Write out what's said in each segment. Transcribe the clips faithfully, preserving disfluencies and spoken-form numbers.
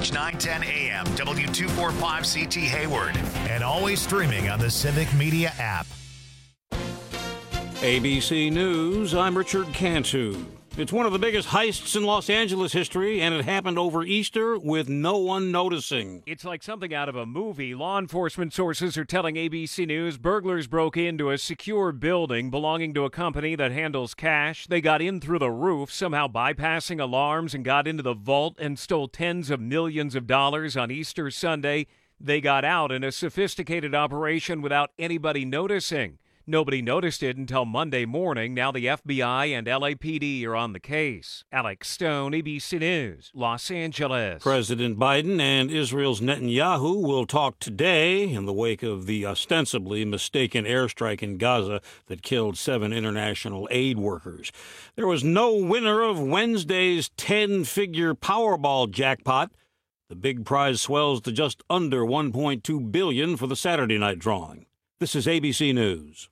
News nine ten A M, W two forty-five C T Hayward, and always streaming on the Civic Media app. A B C News, I'm Richard Cantu. It's one of the biggest heists in Los Angeles history, and it happened over Easter with no one noticing. It's like something out of a movie. Law enforcement sources are telling A B C News burglars broke into a secure building belonging to a company that handles cash. They got in through the roof, somehow bypassing alarms, and got into the vault and stole tens of millions of dollars on Easter Sunday. They got out in a sophisticated operation without anybody noticing. Nobody noticed it until Monday morning. Now the F B I and L A P D are on the case. Alex Stone, A B C News, Los Angeles. President Biden and Israel's Netanyahu will talk today in the wake of the ostensibly mistaken airstrike in Gaza that killed seven international aid workers. There was no winner of Wednesday's ten-figure Powerball jackpot. The big prize swells to just under one point two billion dollars for the Saturday night drawing. This is A B C News.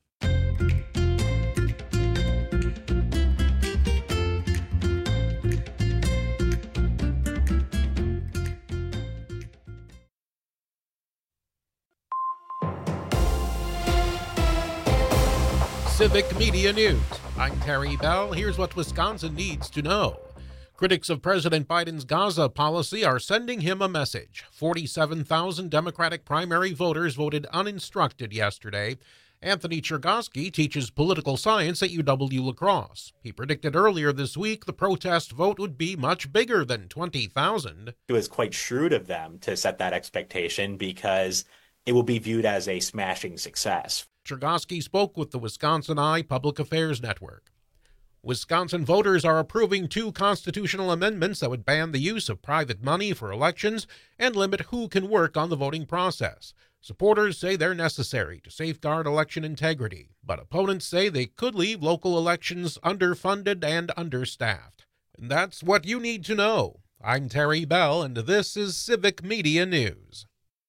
Civic Media News. I'm Terry Bell. Here's what Wisconsin needs to know. Critics of President Biden's Gaza policy are sending him a message. forty-seven thousand Democratic primary voters voted uninstructed yesterday. Anthony Chergosky teaches political science at U W-La Crosse. He predicted earlier this week the protest vote would be much bigger than twenty thousand. It was quite shrewd of them to set that expectation because it will be viewed as a smashing success. Chergosky spoke with the Wisconsin Eye Public Affairs Network. Wisconsin voters are approving two constitutional amendments that would ban the use of private money for elections and limit who can work on the voting process. Supporters say they're necessary to safeguard election integrity, but opponents say they could leave local elections underfunded and understaffed. And that's what you need to know. I'm Terry Bell, and this is Civic Media News.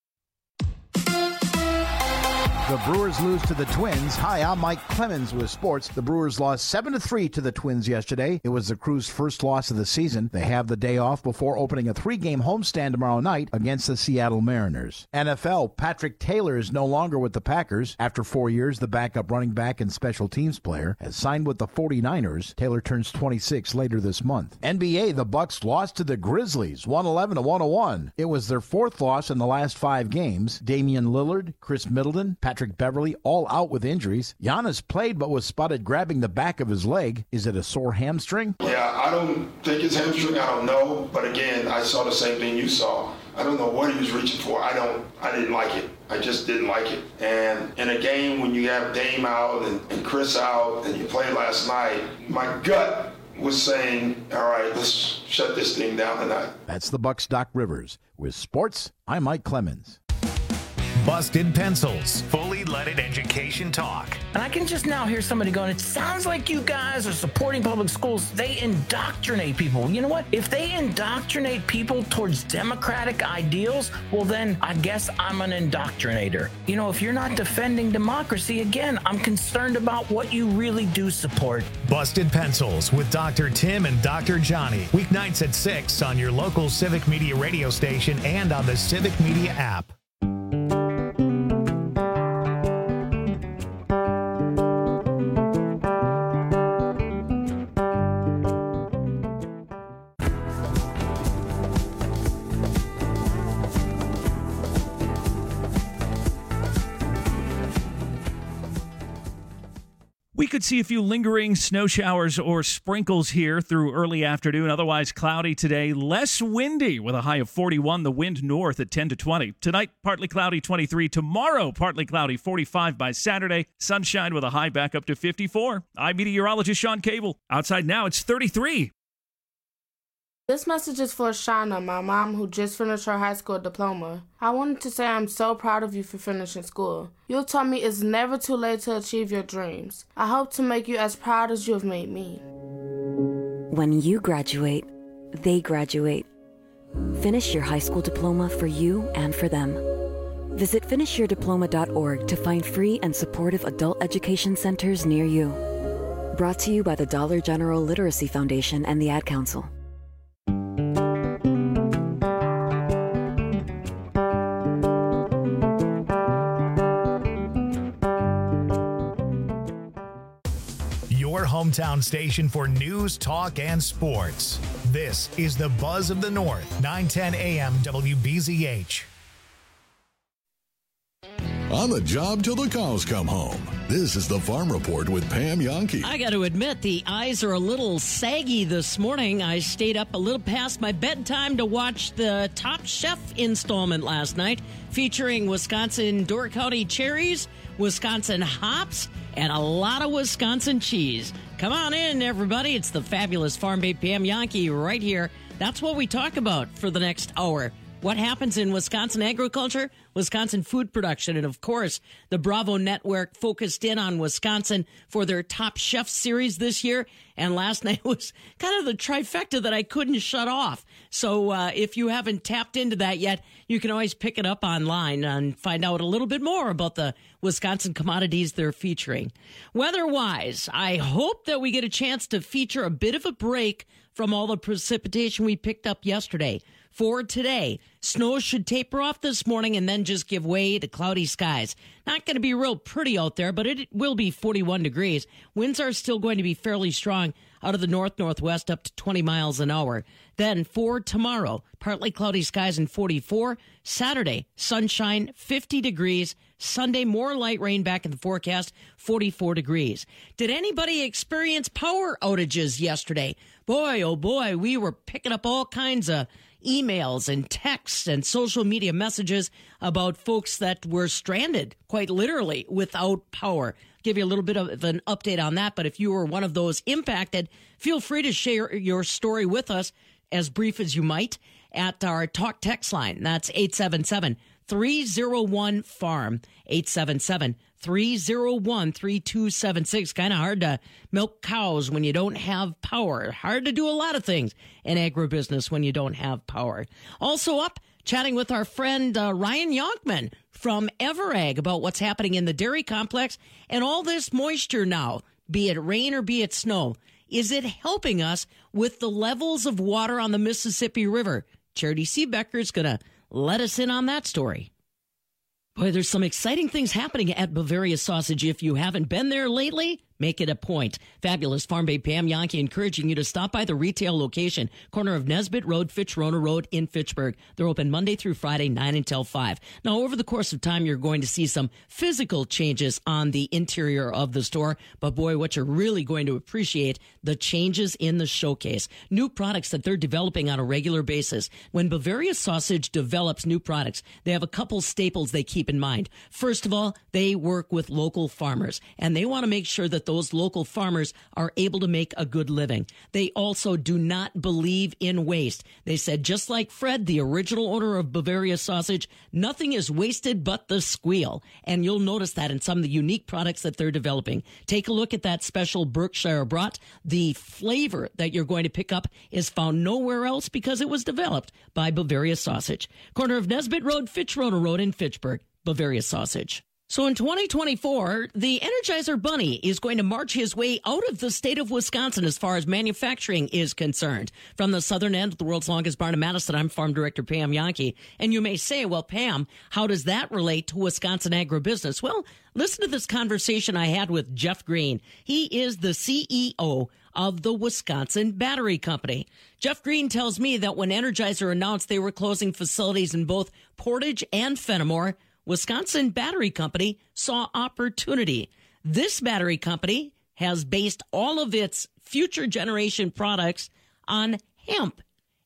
The Brewers lose to the Twins. Hi, I'm Mike Clemens with sports. The Brewers lost seven to three to the Twins yesterday. It was the Crew's first loss of the season. They have the day off before opening a three-game homestand tomorrow night against the Seattle Mariners. N F L, Patrick Taylor is no longer with the Packers. After four years, the backup running back and special teams player has signed with the forty-niners. Taylor turns twenty-six later this month. N B A, the Bucks lost to the Grizzlies, one eleven to one oh one. It was their fourth loss in the last five games. Damian Lillard, Chris Middleton, Patrick Patrick Beverly, all out with injuries. Giannis played but was spotted grabbing the back of his leg. Is it a sore hamstring? Yeah, I don't think it's hamstring. I don't know. But again, I saw the same thing you saw. I don't know what he was reaching for. I don't. I didn't like it. I just didn't like it. And in a game when you have Dame out and, and Chris out and you played last night, my gut was saying, all right, let's shut this thing down tonight. That's the Bucks' Doc Rivers. With sports, I'm Mike Clemens. Busted Pencils, fully leaded education talk. And I can just now hear somebody going, it sounds like you guys are supporting public schools. They indoctrinate people. You know what? If they indoctrinate people towards democratic ideals, well, then I guess I'm an indoctrinator. You know, if you're not defending democracy, again, I'm concerned about what you really do support. Busted Pencils with Doctor Tim and Doctor Johnny. Weeknights at six on your local Civic Media radio station and on the Civic Media app. We could see a few lingering snow showers or sprinkles here through early afternoon. Otherwise cloudy today, less windy with a high of forty-one. The wind north at ten to twenty. Tonight, partly cloudy, twenty-three. Tomorrow, partly cloudy, forty-five by Saturday. Sunshine with a high back up to fifty-four. I'm meteorologist Sean Cable. Outside now, it's thirty-three. This message is for Shauna, my mom, who just finished her high school diploma. I wanted to say I'm so proud of you for finishing school. You taught me it's never too late to achieve your dreams. I hope to make you as proud as you have made me. When you graduate, they graduate. Finish your high school diploma for you and for them. Visit finish your diploma dot org to find free and supportive adult education centers near you. Brought to you by the Dollar General Literacy Foundation and the Ad Council. hometown station for news, talk, and sports. This is the Buzz of the North, nine ten A M W B Z H. On the job till the cows come home. This is the Farm Report with Pam Yonke. I got to admit, the eyes are a little saggy this morning. I stayed up a little past my bedtime to watch the Top Chef installment last night, featuring Wisconsin Door County cherries, Wisconsin hops, and a lot of Wisconsin cheese. Come on in, everybody. It's the fabulous Farm Babe Pam Yonke right here. That's what we talk about for the next hour. What happens in Wisconsin agriculture, Wisconsin food production, and of course, the Bravo Network focused in on Wisconsin for their Top Chef series this year. And last night was kind of the trifecta that I couldn't shut off. So uh, if you haven't tapped into that yet, you can always pick it up online and find out a little bit more about the Wisconsin commodities they're featuring. Weather-wise, I hope that we get a chance to feature a bit of a break from all the precipitation we picked up yesterday. For today, snow should taper off this morning and then just give way to cloudy skies. Not going to be real pretty out there, but it will be forty-one degrees. Winds are still going to be fairly strong out of the north-northwest up to twenty miles an hour. Then for tomorrow, partly cloudy skies and forty-four. Saturday, sunshine, fifty degrees. Sunday, more light rain back in the forecast, forty-four degrees. Did anybody experience power outages yesterday? Boy, oh boy, we were picking up all kinds of emails and texts and social media messages about folks that were stranded, quite literally, without power. Give you a little bit of an update on that, but if you were one of those impacted, feel free to share your story with us, as brief as you might, at our talk text line. That's eight seven seven, three oh one, farm, eight seven seven, three oh one, three two seven six. Kind of hard to milk cows when you don't have power. Hard to do a lot of things in agribusiness when you don't have power. Also up, chatting with our friend uh, Ryan Yonkman from Everag about what's happening in the dairy complex and all this moisture now, be it rain or be it snow. Is it helping us with the levels of water on the Mississippi River? Charity Seebecker is going to let us in on that story. Boy, there's some exciting things happening at Bavaria Sausage. If you haven't been there lately, make it a point. Fabulous Farm Babe Pam Yonke encouraging you to stop by the retail location, corner of Nesbitt Road, Fitch-Rona Road in Fitchburg. They're open Monday through Friday, nine until five. Now, over the course of time, you're going to see some physical changes on the interior of the store. But boy, what you're really going to appreciate, the changes in the showcase. New products that they're developing on a regular basis. When Bavaria Sausage develops new products, they have a couple staples they keep in mind. First of all, they work with local farmers, and they want to make sure that those local farmers are able to make a good living. They also do not believe in waste. They said, just like Fred, the original owner of Bavaria Sausage, nothing is wasted but the squeal. And you'll notice that in some of the unique products that they're developing. Take a look at that special Berkshire brat. The flavor that you're going to pick up is found nowhere else because it was developed by Bavaria Sausage. Corner of Nesbitt Road, Fitch-Rona Road in Fitchburg. Bavaria Sausage. So in twenty twenty-four, the Energizer Bunny is going to march his way out of the state of Wisconsin as far as manufacturing is concerned. From the southern end of the world's longest barn in Madison, I'm Farm Director Pam Yonke. And you may say, well, Pam, how does that relate to Wisconsin agribusiness? Well, listen to this conversation I had with Jeff Green. He is the C E O of the Wisconsin Battery Company. Jeff Green tells me that when Energizer announced they were closing facilities in both Portage and Fenimore, Wisconsin Battery Company saw opportunity. This battery company has based all of its future generation products on hemp,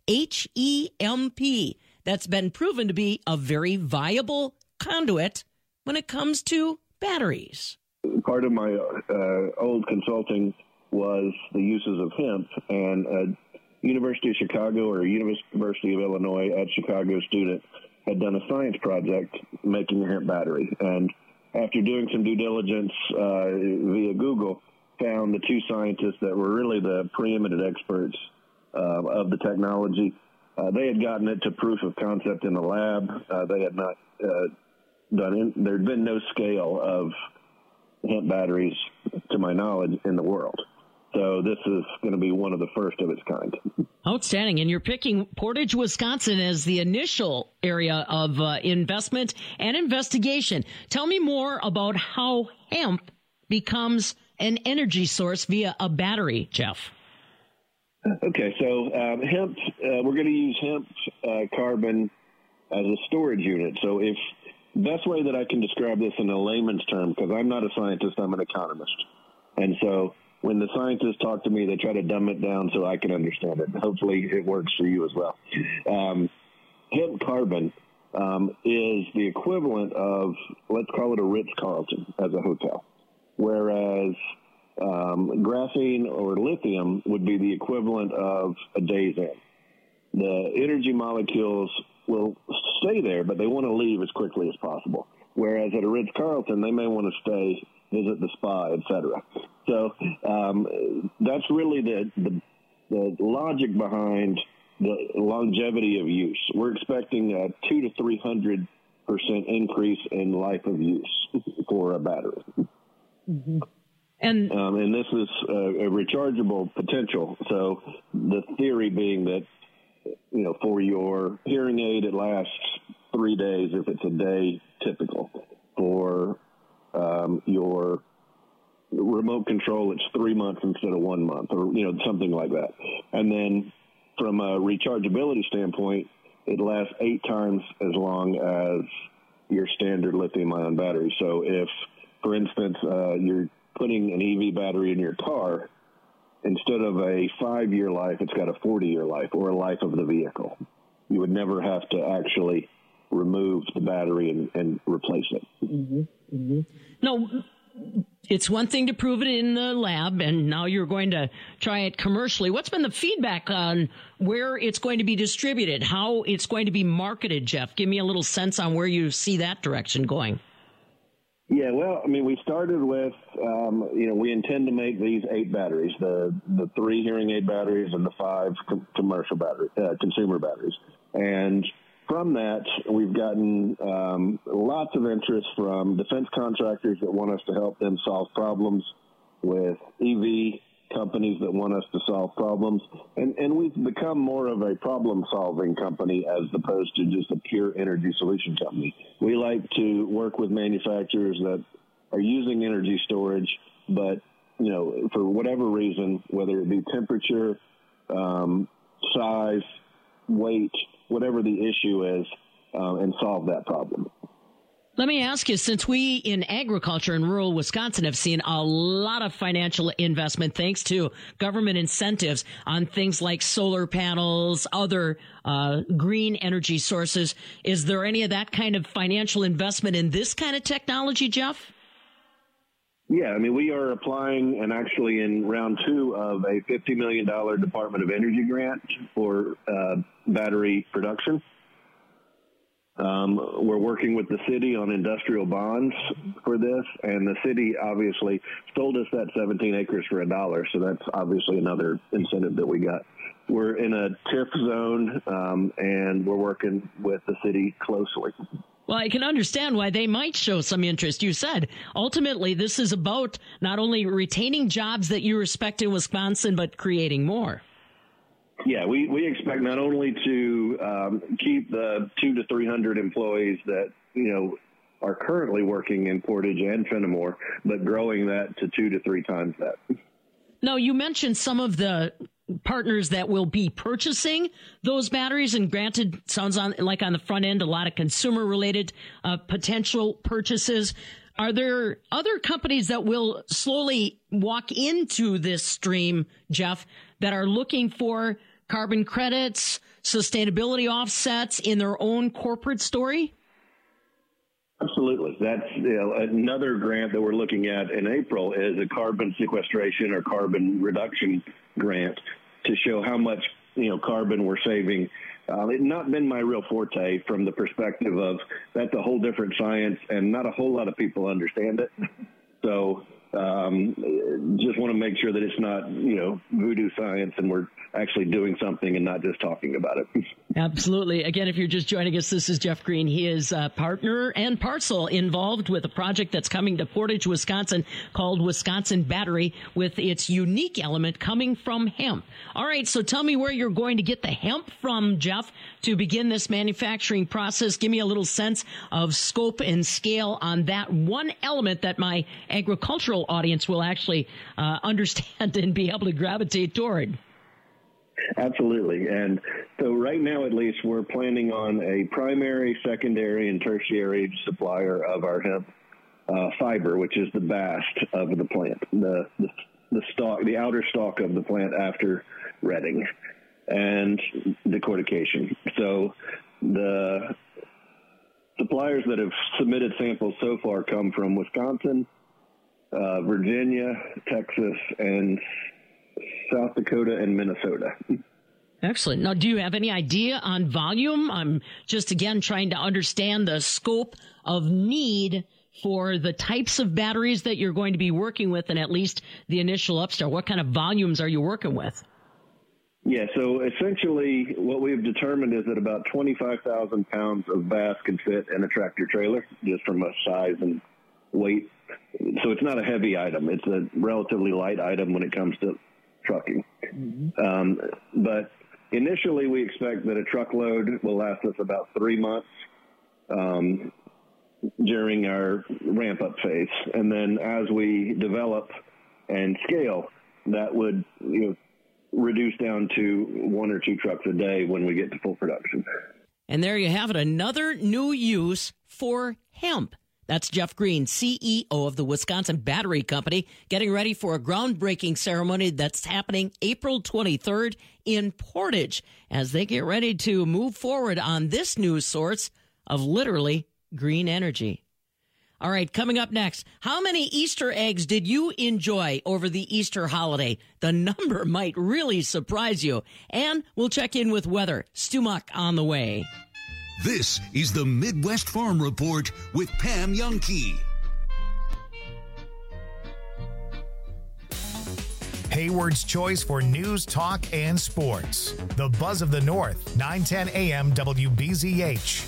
H E M P. That's been proven to be a very viable conduit when it comes to batteries. Part of my uh, old consulting was the uses of hemp, and uh, University of Chicago or University of Illinois at Chicago student had done a science project making a hemp battery. And after doing some due diligence uh, via Google, found the two scientists that were really the preeminent experts uh, of the technology. Uh, they had gotten it to proof of concept in the lab. Uh, they had not uh, done in, there had been no scale of hemp batteries, to my knowledge, in the world. So this is going to be one of the first of its kind. Outstanding. And you're picking Portage, Wisconsin as the initial area of uh, investment and investigation. Tell me more about how hemp becomes an energy source via a battery, Jeff? Okay, so um, hemp, uh, we're going to use hemp uh, carbon as a storage unit. So if best way that I can describe this in a layman's term, because I'm not a scientist, I'm an economist. And so when the scientists talk to me, they try to dumb it down so I can understand it. Hopefully it works for you as well. Um, hemp carbon um, is the equivalent of, let's call it a Ritz-Carlton as a hotel, whereas um, graphene or lithium would be the equivalent of a Days Inn. The energy molecules will stay there, but they want to leave as quickly as possible. Whereas at a Ritz-Carlton, they may want to stay, visit the spa, et cetera. So um, that's really the, the the logic behind the longevity of use. We're expecting a two to three hundred percent increase in life of use for a battery. Mm-hmm. And um, and this is a, a rechargeable potential. So the theory being that, you know, for your hearing aid, it lasts three days if it's a day typical. For um, your remote control, it's three months instead of one month, or, you know, something like that. And then from a rechargeability standpoint, it lasts eight times as long as your standard lithium-ion battery. So if, for instance, uh, you're putting an E V battery in your car, instead of a five-year life, it's got a forty-year life, or a life of the vehicle. You would never have to actually remove the battery and, and replace it. Mm-hmm. Mm-hmm. No, it's one thing to prove it in the lab, and now you're going to try it commercially. What's been the feedback on where it's going to be distributed, how it's going to be marketed, Jeff? Give me a little sense on where you see that direction going. Yeah, well, I mean, we started with, um, you know, we intend to make these eight batteries, the the three hearing aid batteries and the five com- commercial battery, uh, consumer batteries. And from that, we've gotten um, lots of interest from defense contractors that want us to help them solve problems, with E V companies that want us to solve problems. And, and we've become more of a problem-solving company as opposed to just a pure energy solution company. We like to work with manufacturers that are using energy storage, but, you know, for whatever reason, whether it be temperature, um, size, weight, whatever the issue is, uh, and solve that problem. Let me ask you, since we in agriculture in rural Wisconsin have seen a lot of financial investment thanks to government incentives on things like solar panels, other uh, green energy sources, is there any of that kind of financial investment in this kind of technology, Jeff? Yeah, I mean, we are applying and actually in round two of a fifty million dollars Department of Energy grant for uh, battery production. Um, we're working with the city on industrial bonds for this, and the city obviously sold us that seventeen acres for a dollar, so that's obviously another incentive that we got. We're in a T I F zone, um, and we're working with the city closely. Well, I can understand why they might show some interest. You said ultimately this is about not only retaining jobs that you respect in Wisconsin, but creating more. Yeah, we, we expect not only to um, keep the two to three hundred employees that, you know, are currently working in Portage and Fenimore, but growing that to two to three times that. Now, you mentioned some of the partners that will be purchasing those batteries, and granted, sounds on, like on the front end, a lot of consumer-related uh, potential purchases. Are there other companies that will slowly walk into this stream, Jeff, that are looking for carbon credits, sustainability offsets in their own corporate story? Absolutely. That's, you know, another grant that we're looking at in April is a carbon sequestration or carbon reduction grant to show how much, you know, carbon we're saving. Uh, it's not been my real forte from the perspective of that's a whole different science and not a whole lot of people understand it. So um, just want to make sure that it's not, you know, voodoo science and we're actually doing something and not just talking about it. Absolutely. Again, if you're just joining us, this is Jeff Green. He is a partner and parcel involved with a project that's coming to Portage, Wisconsin, called Wisconsin Battery, with its unique element coming from hemp. All right, so tell me where you're going to get the hemp from, Jeff, to begin this manufacturing process. Give me a little sense of scope and scale on that one element that my agricultural audience will actually uh, understand and be able to gravitate toward. Absolutely. And so right now, at least, we're planning on a primary, secondary, and tertiary supplier of our hemp uh, fiber, which is the bast of the plant, the, the the stalk, the outer stalk of the plant after retting and decortication. So the suppliers that have submitted samples so far come from Wisconsin, uh, Virginia, Texas, and South Dakota and Minnesota. Excellent. Now, do you have any idea on volume? I'm just, again, trying to understand the scope of need for the types of batteries that you're going to be working with, and at least the initial upstart. What kind of volumes are you working with? Yeah, so essentially what we've determined is that about twenty-five thousand pounds of bast can fit in a tractor trailer, just from a size and weight. So it's not a heavy item. It's a relatively light item when it comes to trucking. Mm-hmm. Um, but initially, we expect that a truckload will last us about three months um, during our ramp-up phase. And then as we develop and scale, that would you know, reduce down to one or two trucks a day when we get to full production. And there you have it, another new use for hemp. That's Jeff Green, C E O of the Wisconsin Battery Company, getting ready for a groundbreaking ceremony that's happening April twenty-third in Portage as they get ready to move forward on this new source of literally green energy. All right, coming up next, how many Easter eggs did you enjoy over the Easter holiday? The number might really surprise you. And we'll check in with weather. Stu Muck on the way. This is the Midwest Farm Report with Pam Youngkey. Hayward's choice for news, talk, and sports. The Buzz of the North, nine ten A M W B Z H.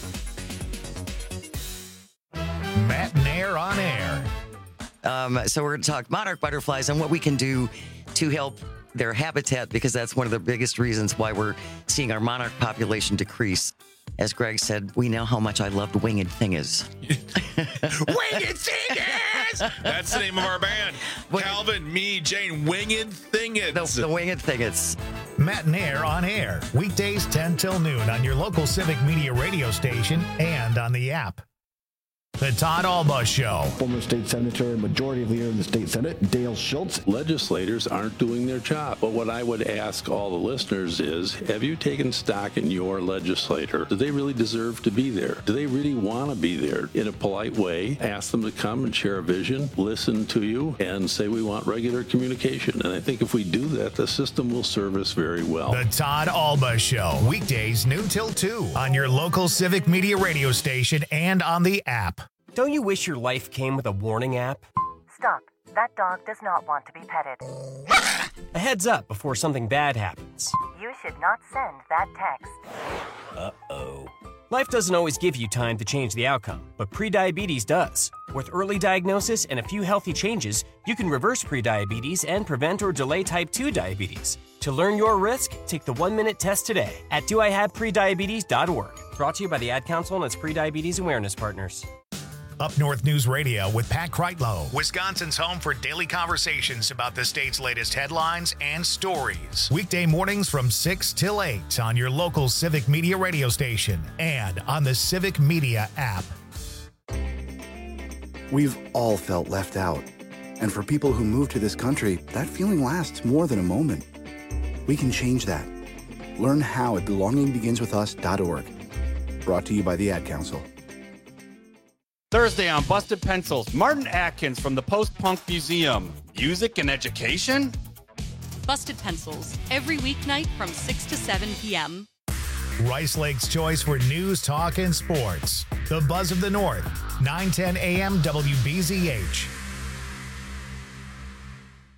Matt Nair on air. Um, so we're going to talk monarch butterflies and what we can do to help their habitat, because that's one of the biggest reasons why we're seeing our monarch population decrease. As Greg said, we know how much I loved Winged Thingers. Winged Thingers! That's the name of our band. Calvin, me, Jane, Winged Thingers. The, the Winged Thingers. Matt Nair on air. Weekdays ten till noon on your local Civic Media radio station and on the app. The Todd Alba Show. Former state senator and majority leader in the state senate, Dale Schultz. Legislators aren't doing their job. But what I would ask all the listeners is, have you taken stock in your legislator? Do they really deserve to be there? Do they really want to be there? In a polite way, ask them to come and share a vision, listen to you, and say we want regular communication. And I think if we do that, the system will serve us very well. The Todd Alba Show. Weekdays noon till two on your local Civic Media radio station and on the app. Don't you wish your life came with a warning app? Stop. That dog does not want to be petted. A heads up before something bad happens. You should not send that text. Uh-oh. Life doesn't always give you time to change the outcome, but prediabetes does. With early diagnosis and a few healthy changes, you can reverse prediabetes and prevent or delay type two diabetes. To learn your risk, take the one-minute test today at do I have prediabetes dot org. Brought to you by the Ad Council and its prediabetes awareness partners. Up North News Radio with Pat Kreitlow, Wisconsin's home for daily conversations about the state's latest headlines and stories. Weekday mornings from six till eight on your local Civic Media radio station and on the Civic Media app. We've all felt left out. And for people who move to this country, that feeling lasts more than a moment. We can change that. Learn how at belonging begins with us dot org. Brought to you by the Ad Council. Thursday on Busted Pencils, Martin Atkins from the Post-Punk Museum. Music and education? Busted Pencils, every weeknight from six to seven p.m. Rice Lake's choice for news, talk, and sports. The Buzz of the North, nine ten A M W B Z H.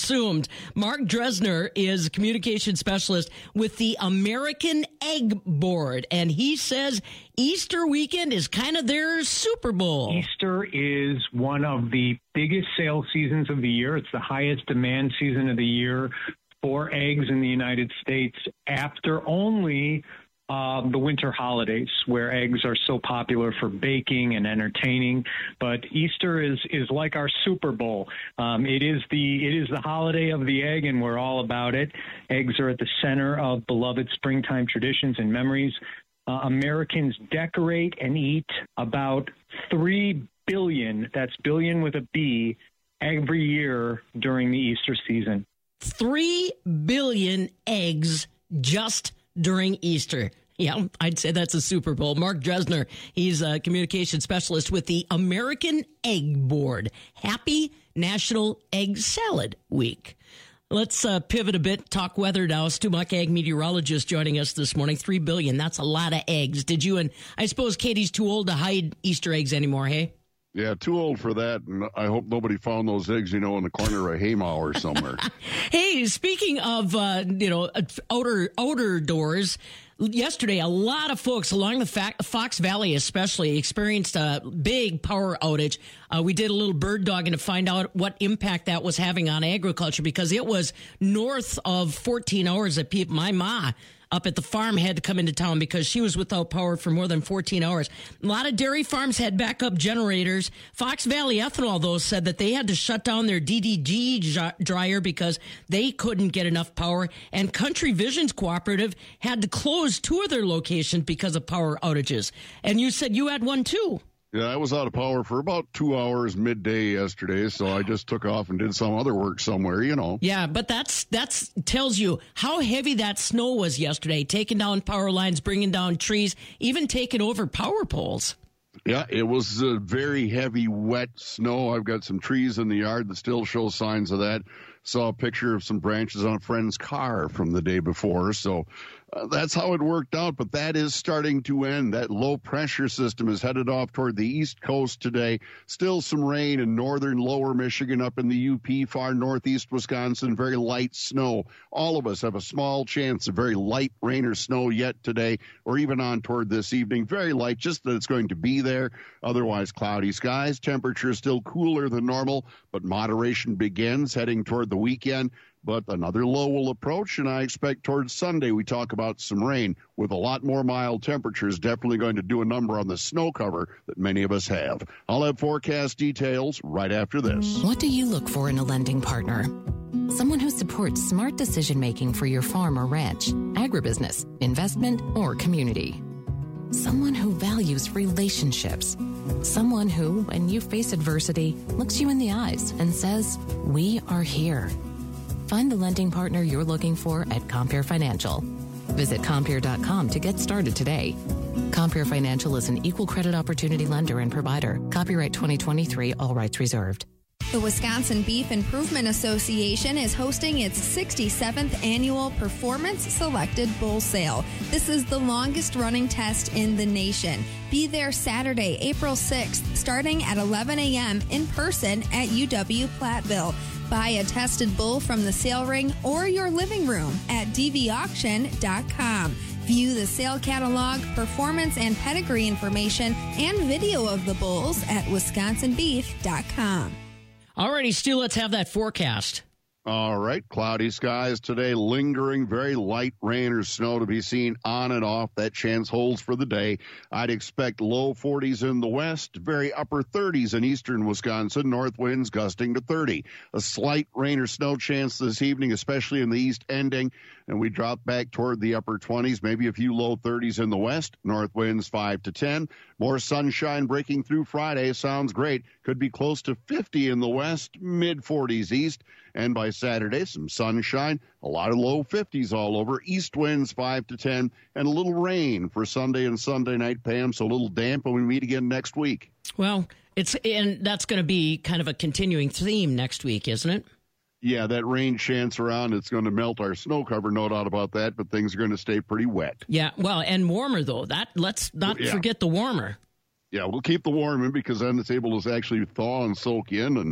assumed. Mark Dresner is communication specialist with the American Egg Board, and he says Easter weekend is kind of their Super Bowl. Easter is one of the biggest sales seasons of the year. It's the highest demand season of the year for eggs in the United States, after only Uh, the winter holidays, where eggs are so popular for baking and entertaining. But Easter is is like our Super Bowl. Um, it is the it is the holiday of the egg, and we're all about it. Eggs are at the center of beloved springtime traditions and memories. Uh, Americans decorate and eat about three billion, that's billion with a B, every year during the Easter season. Three billion eggs just during Easter. Yeah, I'd say that's a Super Bowl. Mark Dresner, he's a communication specialist with the American Egg Board. Happy National Egg Salad Week. Let's uh, pivot a bit, talk weather now. Stu Muck, ag meteorologist, joining us this morning. Three billion, that's a lot of eggs. Did you, and I suppose Katie's too old to hide Easter eggs anymore, hey? Yeah, too old for that, and I hope nobody found those eggs, you know, in the corner of Haymow or somewhere. Hey, speaking of, uh, you know, outer outer doors, yesterday a lot of folks along the Fox Valley especially experienced a big power outage. Uh, we did a little bird dogging to find out what impact that was having on agriculture, because it was north of fourteen hours that people, my ma, up at the farm had to come into town because she was without power for more than fourteen hours. A lot of dairy farms had backup generators. Fox Valley Ethanol, though, said that they had to shut down their D D G dryer because they couldn't get enough power. And Country Visions Cooperative had to close two of their locations because of power outages. And you said you had one, too. Yeah, I was out of power for about two hours midday yesterday, so I just took off and did some other work somewhere, you know. Yeah, but that's that's tells you how heavy that snow was yesterday, taking down power lines, bringing down trees, even taking over power poles. Yeah, it was a very heavy, wet snow. I've got some trees in the yard that still show signs of that. Saw a picture of some branches on a friend's car from the day before, so uh, that's how it worked out. But that is starting to end. That low pressure system is headed off toward the east coast today. Still some rain in northern lower Michigan, up in the U P, far northeast Wisconsin, very light snow. All of us have a small chance of very light rain or snow yet today, or even on toward this evening. Very light, just that it's going to be there. Otherwise, cloudy skies. Temperature still cooler than normal, but moderation begins heading toward the weekend. But another low will approach, and I expect towards Sunday we talk about some rain with a lot more mild temperatures. Definitely going to do a number on the snow cover that many of us have. I'll have forecast details right after this. What do you look for in a lending partner? Someone who supports smart decision-making for your farm or ranch, agribusiness, investment, or community. Someone who values relationships. Someone who, when you face adversity, looks you in the eyes and says, "We are here." Find the lending partner you're looking for at Compere Financial. Visit Compere dot com to get started today. Compere Financial is an equal credit opportunity lender and provider. Copyright twenty twenty-three, all rights reserved. The Wisconsin Beef Improvement Association is hosting its sixty-seventh annual Performance Selected Bull Sale. This is the longest running test in the nation. Be there Saturday, April sixth, starting at eleven a.m. in person at U W Platteville. Buy a tested bull from the sale ring or your living room at d v auction dot com. View the sale catalog, performance and pedigree information, and video of the bulls at wisconsin beef dot com. Alrighty, Stu, let's have that forecast. All right, cloudy skies today, lingering, very light rain or snow to be seen on and off. That chance holds for the day. I'd expect low forties in the west, very upper thirties in eastern Wisconsin, north winds gusting to thirty. A slight rain or snow chance this evening, especially in the east ending, and we drop back toward the upper twenties, maybe a few low thirties in the west, north winds five to ten. More sunshine breaking through Friday. Sounds great. Could be close to fifty in the west, mid forties east. And by Saturday, some sunshine, a lot of low fifties all over, east winds five to ten, and a little rain for Sunday and Sunday night, Pam, so a little damp when we meet again next week. Well, it's and that's going to be kind of a continuing theme next week, isn't it? Yeah, that rain chance around, it's going to melt our snow cover, no doubt about that, but things are going to stay pretty wet. Yeah, well, and warmer, though. That let's not yeah. forget the warmer. Yeah, we'll keep the warm in because then it's able to actually thaw and soak in, and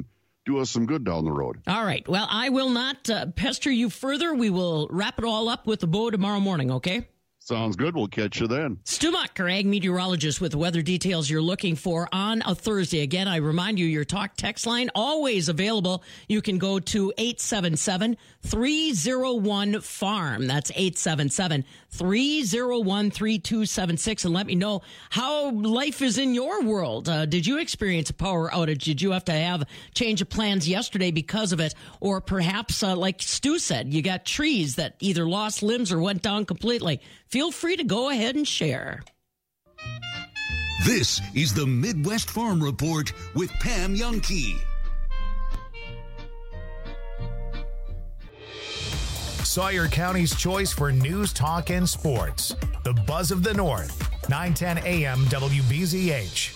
do us some good down the road. All right. Well, I will not uh, pester you further. We will wrap it all up with the Bo tomorrow morning, okay? Sounds good. We'll catch you then. Stu Muck, our ag meteorologist, with the weather details you're looking for on a Thursday. Again, I remind you, your talk text line always available. You can go to eight seven seven, three oh one, farm. That's eight seven seven, three oh one, three two seven six. And let me know how life is in your world. Uh, did you experience a power outage? Did you have to have change of plans yesterday because of it? Or perhaps, uh, like Stu said, you got trees that either lost limbs or went down completely. Feel free to go ahead and share. This is the Midwest Farm Report with Pam Youngkey. Sawyer County's choice for news, talk, and sports. The Buzz of the North, nine ten A M W B Z H.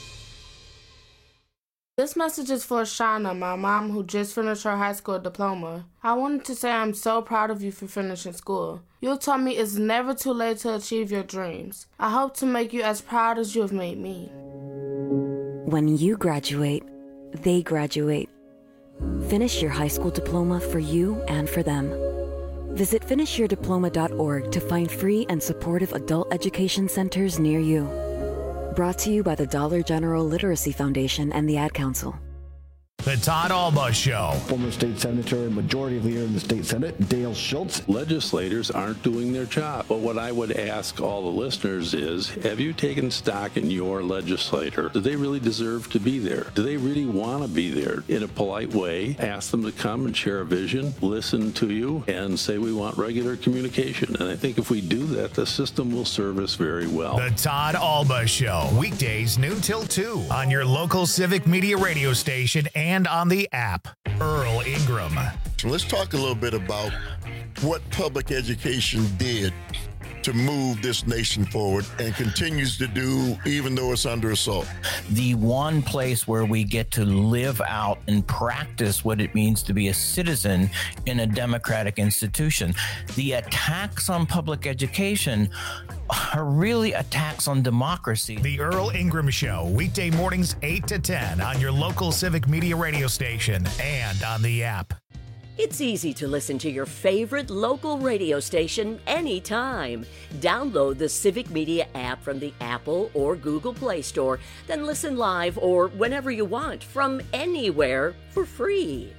This message is for Shauna, my mom who just finished her high school diploma. I wanted to say I'm so proud of you for finishing school. You told me it's never too late to achieve your dreams. I hope to make you as proud as you have made me. When you graduate, they graduate. Finish your high school diploma for you and for them. Visit finish your diploma dot org to find free and supportive adult education centers near you. Brought to you by the Dollar General Literacy Foundation and the Ad Council. The Todd Alba Show. Former state senator and majority leader in the state Senate, Dale Schultz. Legislators aren't doing their job. But what I would ask all the listeners is, have you taken stock in your legislator? Do they really deserve to be there? Do they really want to be there? In a polite way, ask them to come and share a vision, listen to you, and say we want regular communication. And I think if we do that, the system will serve us very well. The Todd Alba Show. Weekdays noon till two on your local Civic Media radio station and And on the app. Earl Ingram. Let's talk a little bit about what public education did to move this nation forward and continues to do even though it's under assault. The one place where we get to live out and practice what it means to be a citizen in a democratic institution. The attacks on public education are really attacks on democracy. The Earl Ingram Show, weekday mornings eight to ten on your local Civic Media radio station and on the app. It's easy to listen to your favorite local radio station anytime. Download the Civic Media app from the Apple or Google Play Store, then listen live or whenever you want from anywhere for free.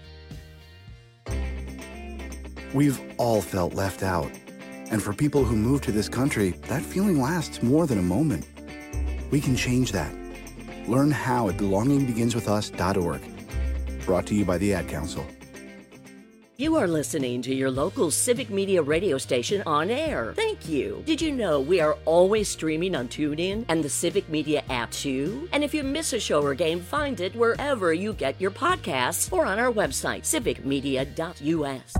We've all felt left out. And for people who move to this country, that feeling lasts more than a moment. We can change that. Learn how at belonging begins with us dot org. Brought to you by the Ad Council. You are listening to your local Civic Media radio station on air. Thank you. Did you know we are always streaming on TuneIn and the Civic Media app too? And if you miss a show or game, find it wherever you get your podcasts or on our website, civic media dot U S.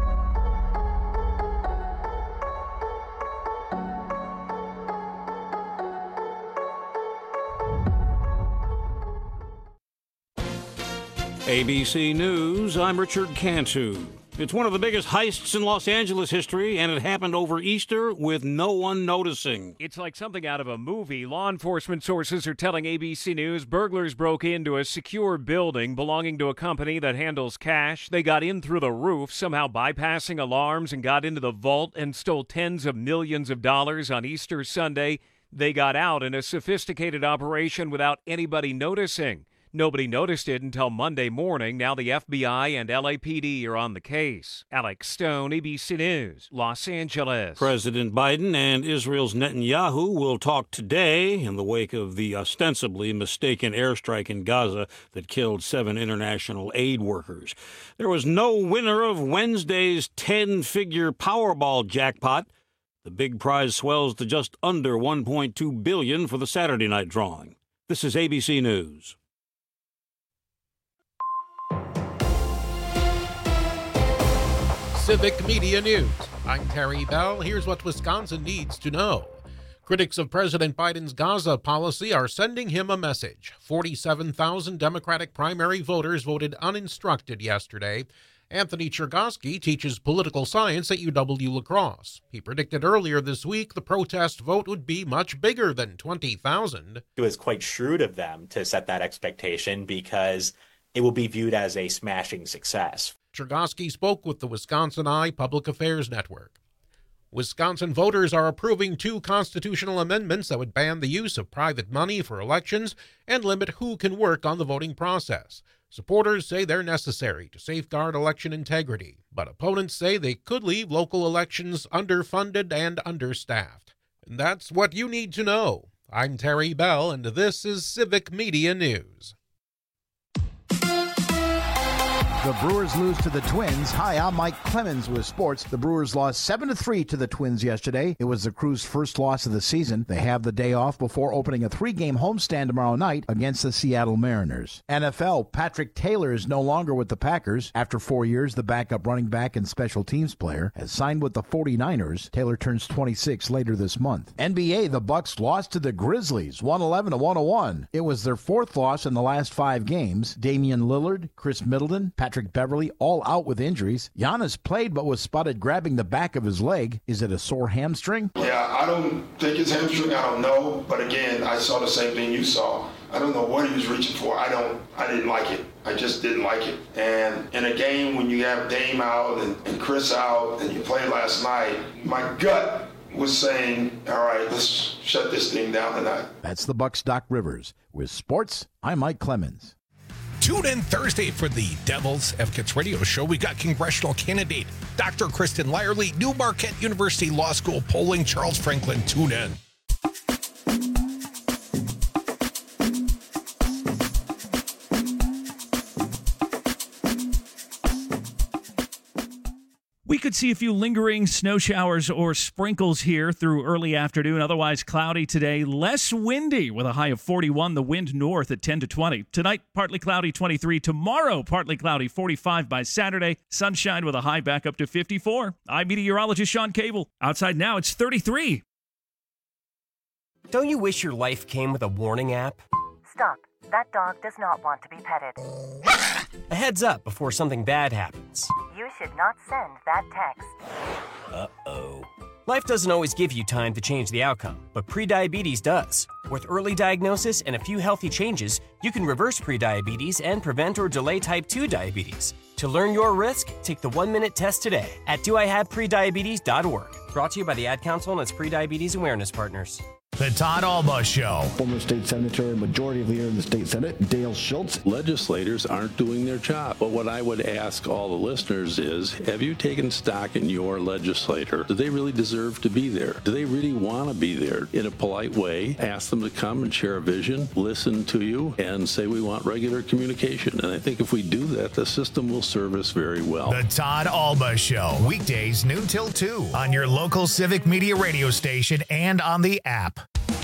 A B C News, I'm Richard Cantu. It's one of the biggest heists in Los Angeles history, and it happened over Easter with no one noticing. It's like something out of a movie. Law enforcement sources are telling A B C News burglars broke into a secure building belonging to a company that handles cash. They got in through the roof, somehow bypassing alarms, and got into the vault and stole tens of millions of dollars on Easter Sunday. They got out in a sophisticated operation without anybody noticing. Nobody noticed it until Monday morning. Now the F B I and L A P D are on the case. Alex Stone, A B C News, Los Angeles. President Biden and Israel's Netanyahu will talk today in the wake of the ostensibly mistaken airstrike in Gaza that killed seven international aid workers. There was no winner of Wednesday's ten-figure Powerball jackpot. The big prize swells to just under one point two billion dollars for the Saturday night drawing. This is A B C News. Civic Media News. I'm Terry Bell. Here's what Wisconsin needs to know. Critics of President Biden's Gaza policy are sending him a message. forty-seven thousand Democratic primary voters voted uninstructed yesterday. Anthony Chergosky teaches political science at U W-La Crosse. He predicted earlier this week the protest vote would be much bigger than twenty thousand. It was quite shrewd of them to set that expectation because it will be viewed as a smashing success. Chergosky spoke with the Wisconsin Eye Public Affairs Network. Wisconsin voters are approving two constitutional amendments that would ban the use of private money for elections and limit who can work on the voting process. Supporters say they're necessary to safeguard election integrity, but opponents say they could leave local elections underfunded and understaffed. And that's what you need to know. I'm Terry Bell, and this is Civic Media News. The Brewers lose to the Twins. Hi, I'm Mike Clemens with sports. The Brewers lost seven to three to the Twins yesterday. It was the Crew's first loss of the season. They have the day off before opening a three-game homestand tomorrow night against the Seattle Mariners. N F L, Patrick Taylor is no longer with the Packers. After four years, the backup running back and special teams player has signed with the forty-niners. Taylor turns twenty-six later this month. N B A, the Bucks lost to the Grizzlies, one eleven to one oh one. It was their fourth loss in the last five games. Damian Lillard, Chris Middleton, Patrick Beverly, all out with injuries. Giannis played but was spotted grabbing the back of his leg. Is it a sore hamstring? Yeah, I don't think it's hamstring. I don't know. But again, I saw the same thing you saw. I don't know what he was reaching for. I don't. I didn't like it. I just didn't like it. And in a game when you have Dame out and, and Chris out and you played last night, my gut was saying, all right, let's shut this thing down tonight. That's the Bucks' Doc Rivers. With sports, I'm Mike Clemens. Tune in Thursday for the Devil's Advocates radio show. We got congressional candidate Doctor Kristen Lyerly, New Marquette University Law School polling Charles Franklin. Tune in. We could see a few lingering snow showers or sprinkles here through early afternoon. Otherwise cloudy today, less windy with a high of forty-one. The wind north at ten to twenty. Tonight, partly cloudy, twenty-three. Tomorrow, partly cloudy, forty-five by Saturday. Sunshine with a high back up to fifty-four. I'm meteorologist Sean Cable. Outside now, it's thirty-three. Don't you wish your life came with a warning app? Stop. That dog does not want to be petted. A heads up before something bad happens. You should not send that text. Uh-oh. Life doesn't always give you time to change the outcome, but prediabetes does. With early diagnosis and a few healthy changes, you can reverse prediabetes and prevent or delay type two diabetes. To learn your risk, take the one-minute test today at do I have prediabetes dot org. Brought to you by the Ad Council and its prediabetes awareness partners. The Todd Alba Show. Former state senator, majority leader in the state Senate, Dale Schultz. Legislators aren't doing their job. But what I would ask all the listeners is, have you taken stock in your legislator? Do they really deserve to be there? Do they really want to be there? In a polite way, ask them to come and share a vision, listen to you, and say we want regular communication. And I think if we do that, the system will serve us very well. The Todd Alba Show. Weekdays noon till two on your local Civic Media radio station and on the app.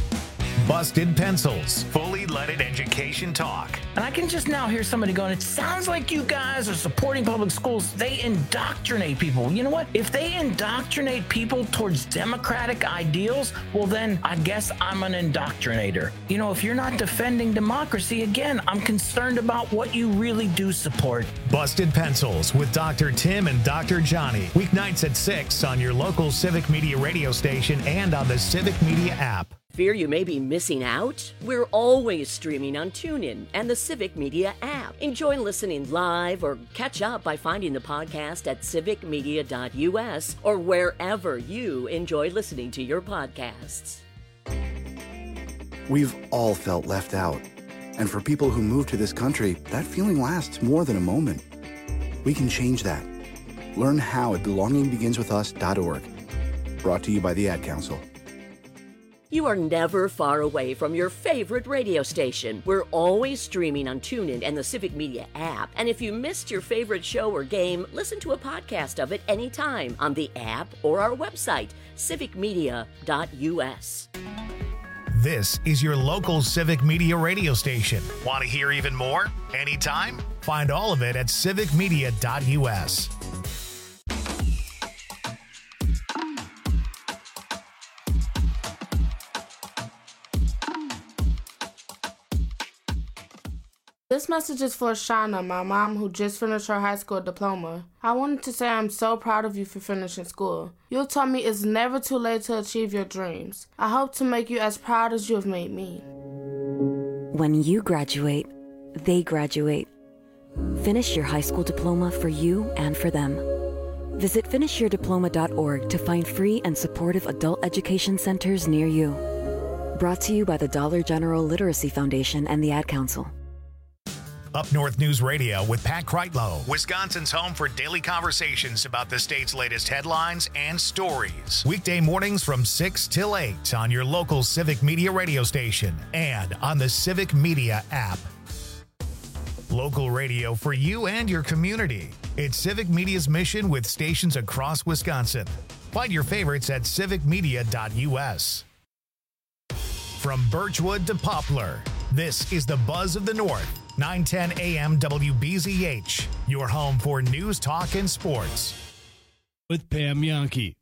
Busted Pencils, fully leaded education talk. And I can just now hear somebody going, it sounds like you guys are supporting public schools. They indoctrinate people. You know what? If they indoctrinate people towards democratic ideals, well, then I guess I'm an indoctrinator. You know, if you're not defending democracy, again, I'm concerned about what you really do support. Busted Pencils with Doctor Tim and Doctor Johnny. Weeknights at six on your local Civic Media radio station and on the Civic Media app. Fear you may be missing out? We're always streaming on TuneIn and the Civic Media app. Enjoy listening live or catch up by finding the podcast at civic media dot u s or wherever you enjoy listening to your podcasts. We've all felt left out. And for people who move to this country, that feeling lasts more than a moment. We can change that. Learn how at belonging begins with us dot org. Brought to you by the Ad Council. You are never far away from your favorite radio station. We're always streaming on TuneIn and the Civic Media app. And if you missed your favorite show or game, listen to a podcast of it anytime on the app or our website, civic media dot u s. This is your local Civic Media radio station. Want to hear even more? Anytime? Find all of it at civic media dot u s. This message is for Shauna, my mom, who just finished her high school diploma. I wanted to say I'm so proud of you for finishing school. You taught me it's never too late to achieve your dreams. I hope to make you as proud as you have made me. When you graduate, they graduate. Finish your high school diploma for you and for them. Visit finish your diploma dot org to find free and supportive adult education centers near you. Brought to you by the Dollar General Literacy Foundation and the Ad Council. Up North News Radio with Pat Kreitlow, Wisconsin's home for daily conversations about the state's latest headlines and stories. Weekday mornings from six till eight on your local Civic Media radio station and on the Civic Media app. Local radio for you and your community. It's Civic Media's mission with stations across Wisconsin. Find your favorites at civic media dot u s. From Birchwood to Poplar, this is the Buzz of the North. nine ten A M W B Z H, your home for news, talk, and sports. With Pam Yankee.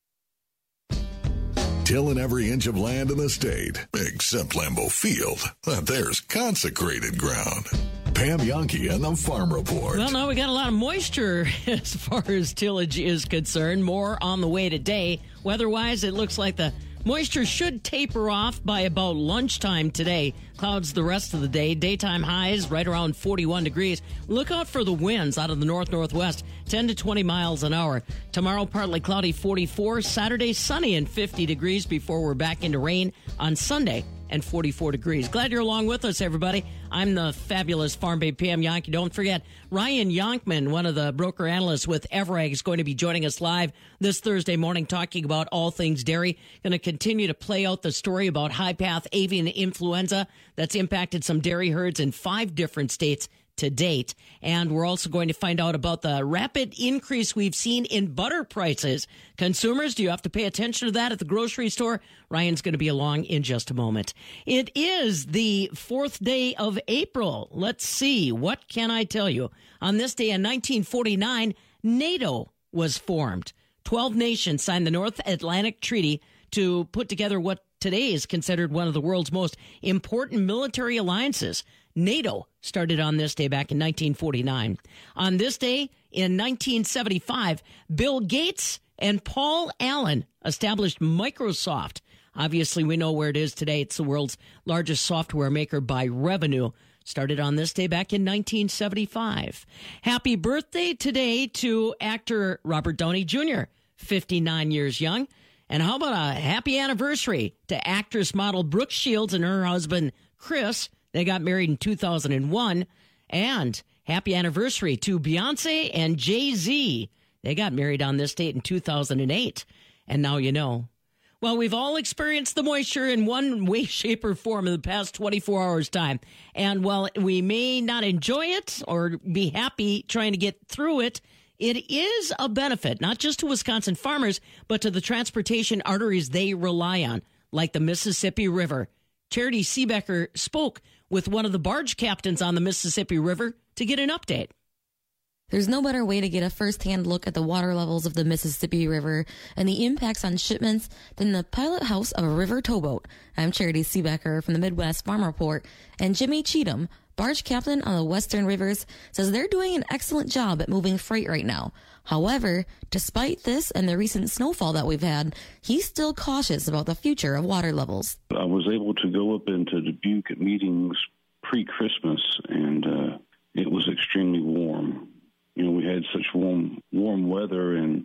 Tilling every inch of land in the state, except Lambeau Field. There's consecrated ground. Pam Yankee and the Farm Report. Well, no, we got a lot of moisture as far as tillage is concerned. More on the way today. Weather-wise, it looks like the moisture should taper off by about lunchtime today. Clouds the rest of the day. Daytime highs right around forty-one degrees. Look out for the winds out of the north-northwest, ten to twenty miles an hour. Tomorrow, partly cloudy, forty-four. Saturday, sunny and fifty degrees before we're back into rain on Sunday and forty-four degrees. Glad you're along with us, everybody. I'm the fabulous Farm Babe Pam Yankee. Don't forget, Ryan Yonkman, one of the broker analysts with Everag, is going to be joining us live this Thursday morning talking about all things dairy. Going to continue to play out the story about high-path avian influenza that's impacted some dairy herds in five different states to date. And we're also going to find out about the rapid increase we've seen in butter prices. Consumers, do you have to pay attention to that at the grocery store? Ryan's going to be along in just a moment. It is the fourth day of April. Let's see. What can I tell you? On this day in nineteen forty-nine, NATO was formed. Twelve nations signed the North Atlantic Treaty to put together what today is considered one of the world's most important military alliances. NATO started on this day back in nineteen forty-nine. On this day in nineteen seventy-five, Bill Gates and Paul Allen established Microsoft. Obviously, we know where it is today. It's the world's largest software maker by revenue. Started on this day back in nineteen seventy-five. Happy birthday today to actor Robert Downey Junior, fifty-nine years young. And how about a happy anniversary to actress model Brooke Shields and her husband, Chris. They got married in two thousand one. And happy anniversary to Beyonce and Jay-Z. They got married on this date in two thousand eight. And now you know. Well, we've all experienced the moisture in one way, shape, or form in the past twenty-four hours' time. And while we may not enjoy it or be happy trying to get through it, it is a benefit, not just to Wisconsin farmers, but to the transportation arteries they rely on, like the Mississippi River. Charity Seebecker spoke with one of the barge captains on the Mississippi River to get an update. There's no better way to get a first-hand look at the water levels of the Mississippi River and the impacts on shipments than the pilot house of a river towboat. I'm Charity Seebecker from the Midwest Farm Report, and Jimmy Cheatham, barge captain on the Western Rivers, says they're doing an excellent job at moving freight right now. However, despite this and the recent snowfall that we've had, he's still cautious about the future of water levels. I was able to go up into Dubuque at meetings pre-Christmas, and uh, it was extremely warm. You know, we had such warm, warm weather and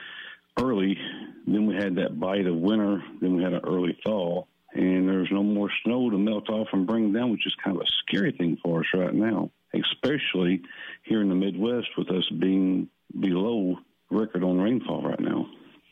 early. Then we had that bite of winter. Then we had an early thaw, and there's no more snow to melt off and bring down, which is kind of a scary thing for us right now, especially here in the Midwest with us being below record on rainfall right now.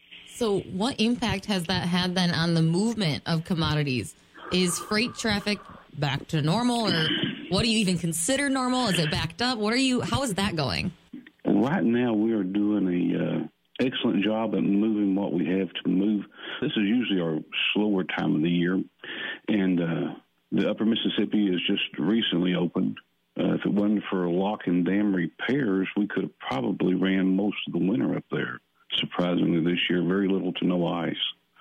So what impact has that had then on the movement of commodities? Is freight traffic back to normal, or what do you even consider normal? Is it backed up? What are you, how is that going? Right now we are doing a uh, excellent job at moving what we have to move. This is usually our slower time of the year, and uh, the Upper Mississippi is just recently opened. Uh, if it wasn't for lock and dam repairs, we could have probably ran most of the winter up there. Surprisingly, this year, very little to no ice.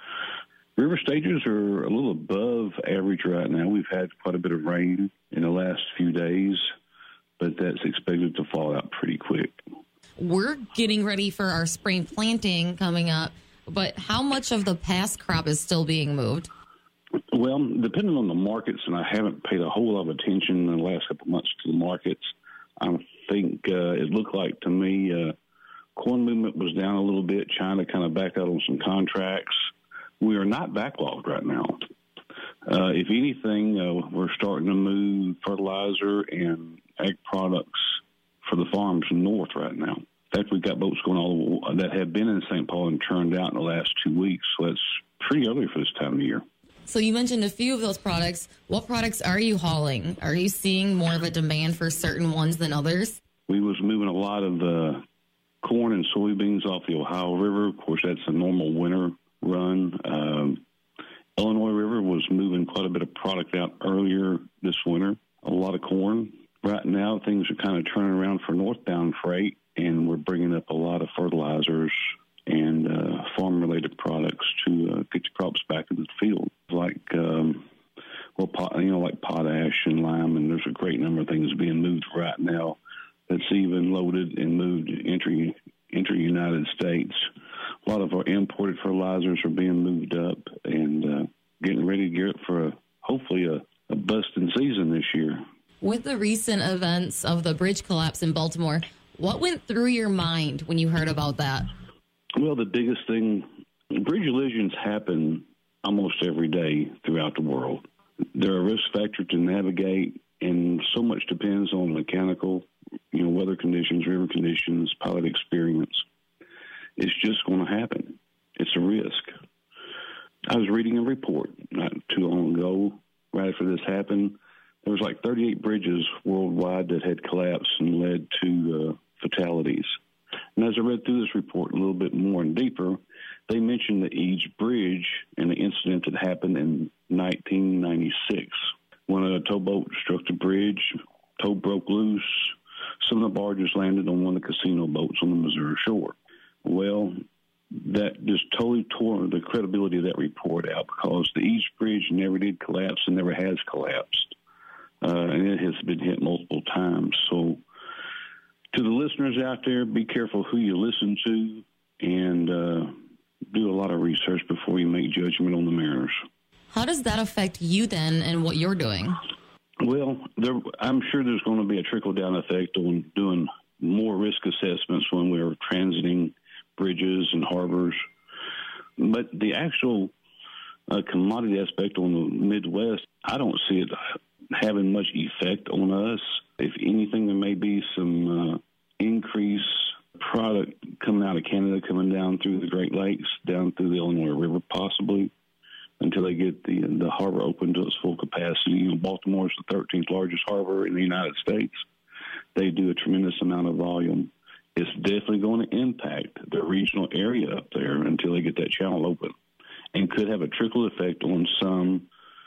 River stages are a little above average right now. We've had quite a bit of rain in the last few days, but that's expected to fall out pretty quick. We're getting ready for our spring planting coming up, but how much of the past crop is still being moved? Well, depending on the markets, and I haven't paid a whole lot of attention in the last couple of months to the markets, I think uh, it looked like to me uh, corn movement was down a little bit. China kind of backed out on some contracts. We are not backlogged right now. Uh, if anything, uh, we're starting to move fertilizer and ag products for the farms north right now. In fact, we've got boats going all that have been in Saint Paul and turned out in the last two weeks. So that's pretty early for this time of year. So you mentioned a few of those products. What products are you hauling? Are you seeing more of a demand for certain ones than others? We was moving a lot of uh, corn and soybeans off the Ohio River. Of course, that's a normal winter run. Um, Illinois River was moving quite a bit of product out earlier this winter. A lot of corn. Right now, things are kind of turning around for northbound freight, and we're bringing up a lot of fertilizers and uh, farm-related products to uh, get the crops back into the field, like um, well, pot, you know, like potash and lime, and there's a great number of things being moved right now that's even loaded and moved inter inter United States. A lot of our imported fertilizers are being moved up and uh, getting ready to gear up for a, hopefully a, a busting season this year. With the recent events of the bridge collapse in Baltimore, what went through your mind when you heard about that? Well, the biggest thing, bridge collisions happen almost every day throughout the world. They're a risk factor to navigate, and so much depends on mechanical, you know, weather conditions, river conditions, pilot experience. It's just going to happen. It's a risk. I was reading a report not too long ago, right after this happened. There was like thirty-eight bridges worldwide that had collapsed and led to uh, fatalities. And as I read through this report a little bit more and deeper, they mentioned the Eads Bridge and the incident that happened in nineteen ninety-six when a towboat struck the bridge, tow broke loose. Some of the barges landed on one of the casino boats on the Missouri shore. Well, that just totally tore the credibility of that report out because the Eads Bridge never did collapse and never has collapsed. Uh, and it has been hit multiple times. So to the listeners out there, be careful who you listen to and uh, do a lot of research before you make judgment on the mariners. How does that affect you then and what you're doing? Well, there, I'm sure there's going to be a trickle-down effect on doing more risk assessments when we're transiting bridges and harbors. But the actual uh, commodity aspect on the Midwest, I don't see it having much effect on us. If anything, there may be some uh, increased product coming out of Canada, coming down through the Great Lakes, down through the Illinois River, possibly, until they get the the harbor open to its full capacity. You know, Baltimore is the thirteenth largest harbor in the United States. They do a tremendous amount of volume. It's definitely going to impact the regional area up there until they get that channel open, and could have a trickle effect on some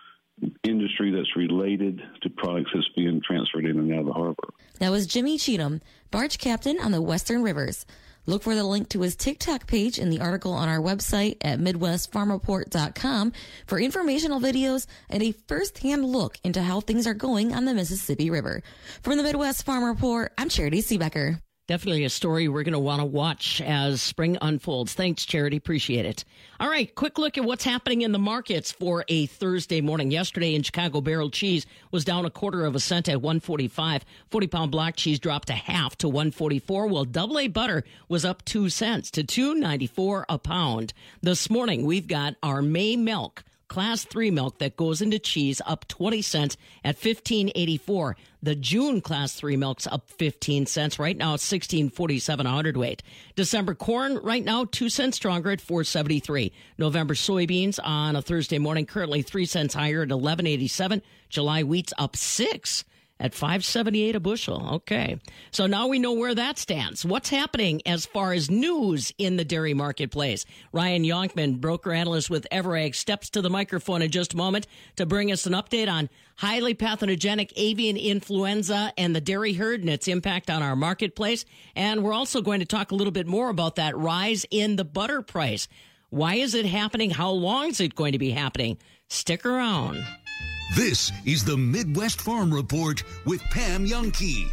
industry that's related to products that's being transferred in and out of the harbor. That was Jimmy Cheatham, barge captain on the Western Rivers. Look for the link to his TikTok page in the article on our website at midwest farm report dot com for informational videos and a first-hand look into how things are going on the Mississippi River. From the Midwest Farm Report, I'm Charity Seebecker. Definitely a story we're going to want to watch as spring unfolds. Thanks, Charity. Appreciate it. All right, quick look at what's happening in the markets for a Thursday morning. Yesterday in Chicago, barrel cheese was down a quarter of a cent at one forty-five. forty-pound block cheese dropped a half to one forty-four, while double A butter was up two cents to two ninety-four a pound. This morning, we've got our May milk, Class three milk that goes into cheese, up twenty cents at fifteen eighty-four. The June Class three milk's up fifteen cents. Right now, it's sixteen forty-seven a hundredweight. December corn, right now, two cents stronger at four seventy-three. November soybeans on a Thursday morning, currently three cents higher at eleven eighty-seven. July wheat's up six at five seventy-eight a bushel. Okay. So now we know where that stands. What's happening as far as news in the dairy marketplace? Ryan Yonkman, broker analyst with Everag, steps to the microphone in just a moment to bring us an update on highly pathogenic avian influenza and the dairy herd and its impact on our marketplace. And we're also going to talk a little bit more about that rise in the butter price. Why is it happening? How long is it going to be happening? Stick around. This is the Midwest Farm Report with Pam Jahnke.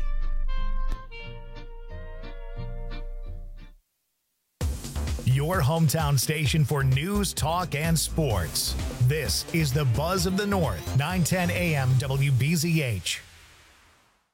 Your hometown station for news, talk, and sports. This is the Buzz of the North, nine ten A M W B Z H.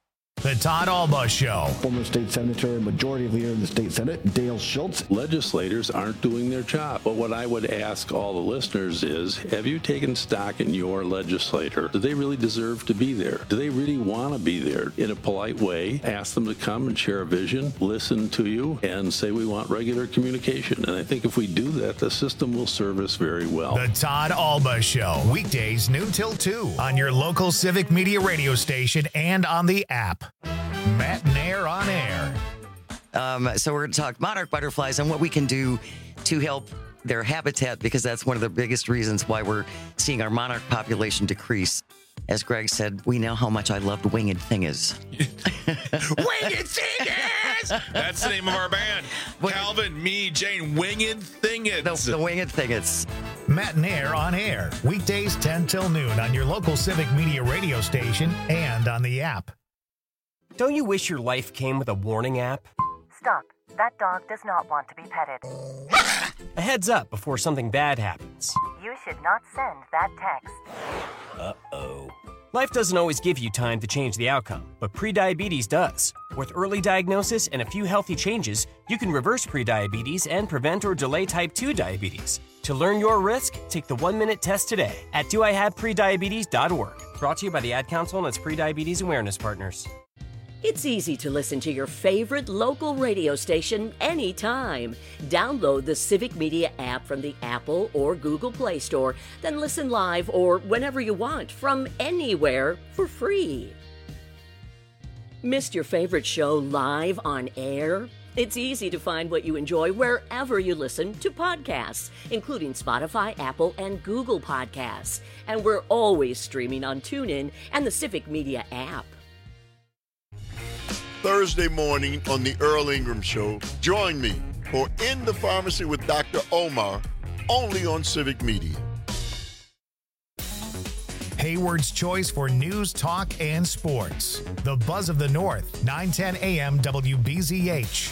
The Todd Alba Show. Former state senator and majority leader in the state Senate, Dale Schultz. Legislators aren't doing their job. But what I would ask all the listeners is, have you taken stock in your legislator? Do they really deserve to be there? Do they really want to be there? In a polite way, ask them to come and share a vision, listen to you, and say we want regular communication. And I think if we do that, the system will serve us very well. The Todd Alba Show. Weekdays noon till two on your local Civic Media radio station and on the app. Matt Nair on air. Um, so we're going to talk monarch butterflies and what we can do to help their habitat, because that's one of the biggest reasons why we're seeing our monarch population decrease. As Greg said, we know how much I loved Winged Thingers. Winged Thingers! That's the name of our band. Calvin, me, Jane, Winged Thingers. The, the Winged Thingers. Matt Nair on air. Weekdays ten till noon on your local Civic Media radio station and on the app. Don't you wish your life came with a warning app? Stop. That dog does not want to be petted. A heads up before something bad happens. You should not send that text. Uh-oh. Life doesn't always give you time to change the outcome, but prediabetes does. With early diagnosis and a few healthy changes, you can reverse prediabetes and prevent or delay type two diabetes. To learn your risk, take the one-minute test today at do I have prediabetes dot org. Brought to you by the Ad Council and its prediabetes awareness partners. It's easy to listen to your favorite local radio station anytime. Download the Civic Media app from the Apple or Google Play Store, then listen live or whenever you want from anywhere for free. Missed your favorite show live on air? It's easy to find what you enjoy wherever you listen to podcasts, including Spotify, Apple, and Google Podcasts. And we're always streaming on TuneIn and the Civic Media app. Thursday morning on the Earl Ingram Show. Join me for In the Pharmacy with Doctor Omar, only on Civic Media. Hayward's choice for news, talk, and sports. The Buzz of the North, nine ten a.m. W B Z H.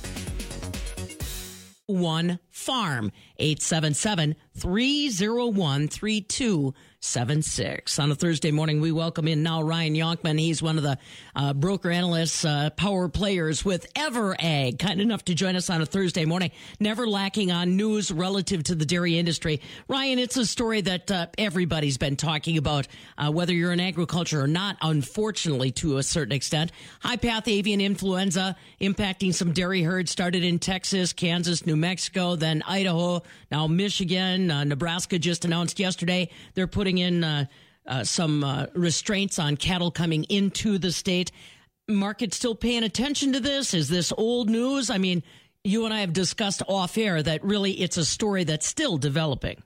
One Farm, eight seven seven, three oh one, three two seven six. On a Thursday morning, we welcome in now Ryan Yonkman. He's one of the uh, broker analysts, uh, power players with EverAg. Kind enough to join us on a Thursday morning, never lacking on news relative to the dairy industry. Ryan, it's a story that uh, everybody's been talking about, uh, whether you're in agriculture or not, unfortunately, to a certain extent. High-path avian influenza impacting some dairy herds started in Texas, Kansas, New Mexico, then Idaho, now Michigan. Uh, Nebraska just announced yesterday they're putting in uh, uh, some uh, restraints on cattle coming into the state. Market still paying attention to this? Is this old news? I mean, you and I have discussed off air that really it's a story that's still developing.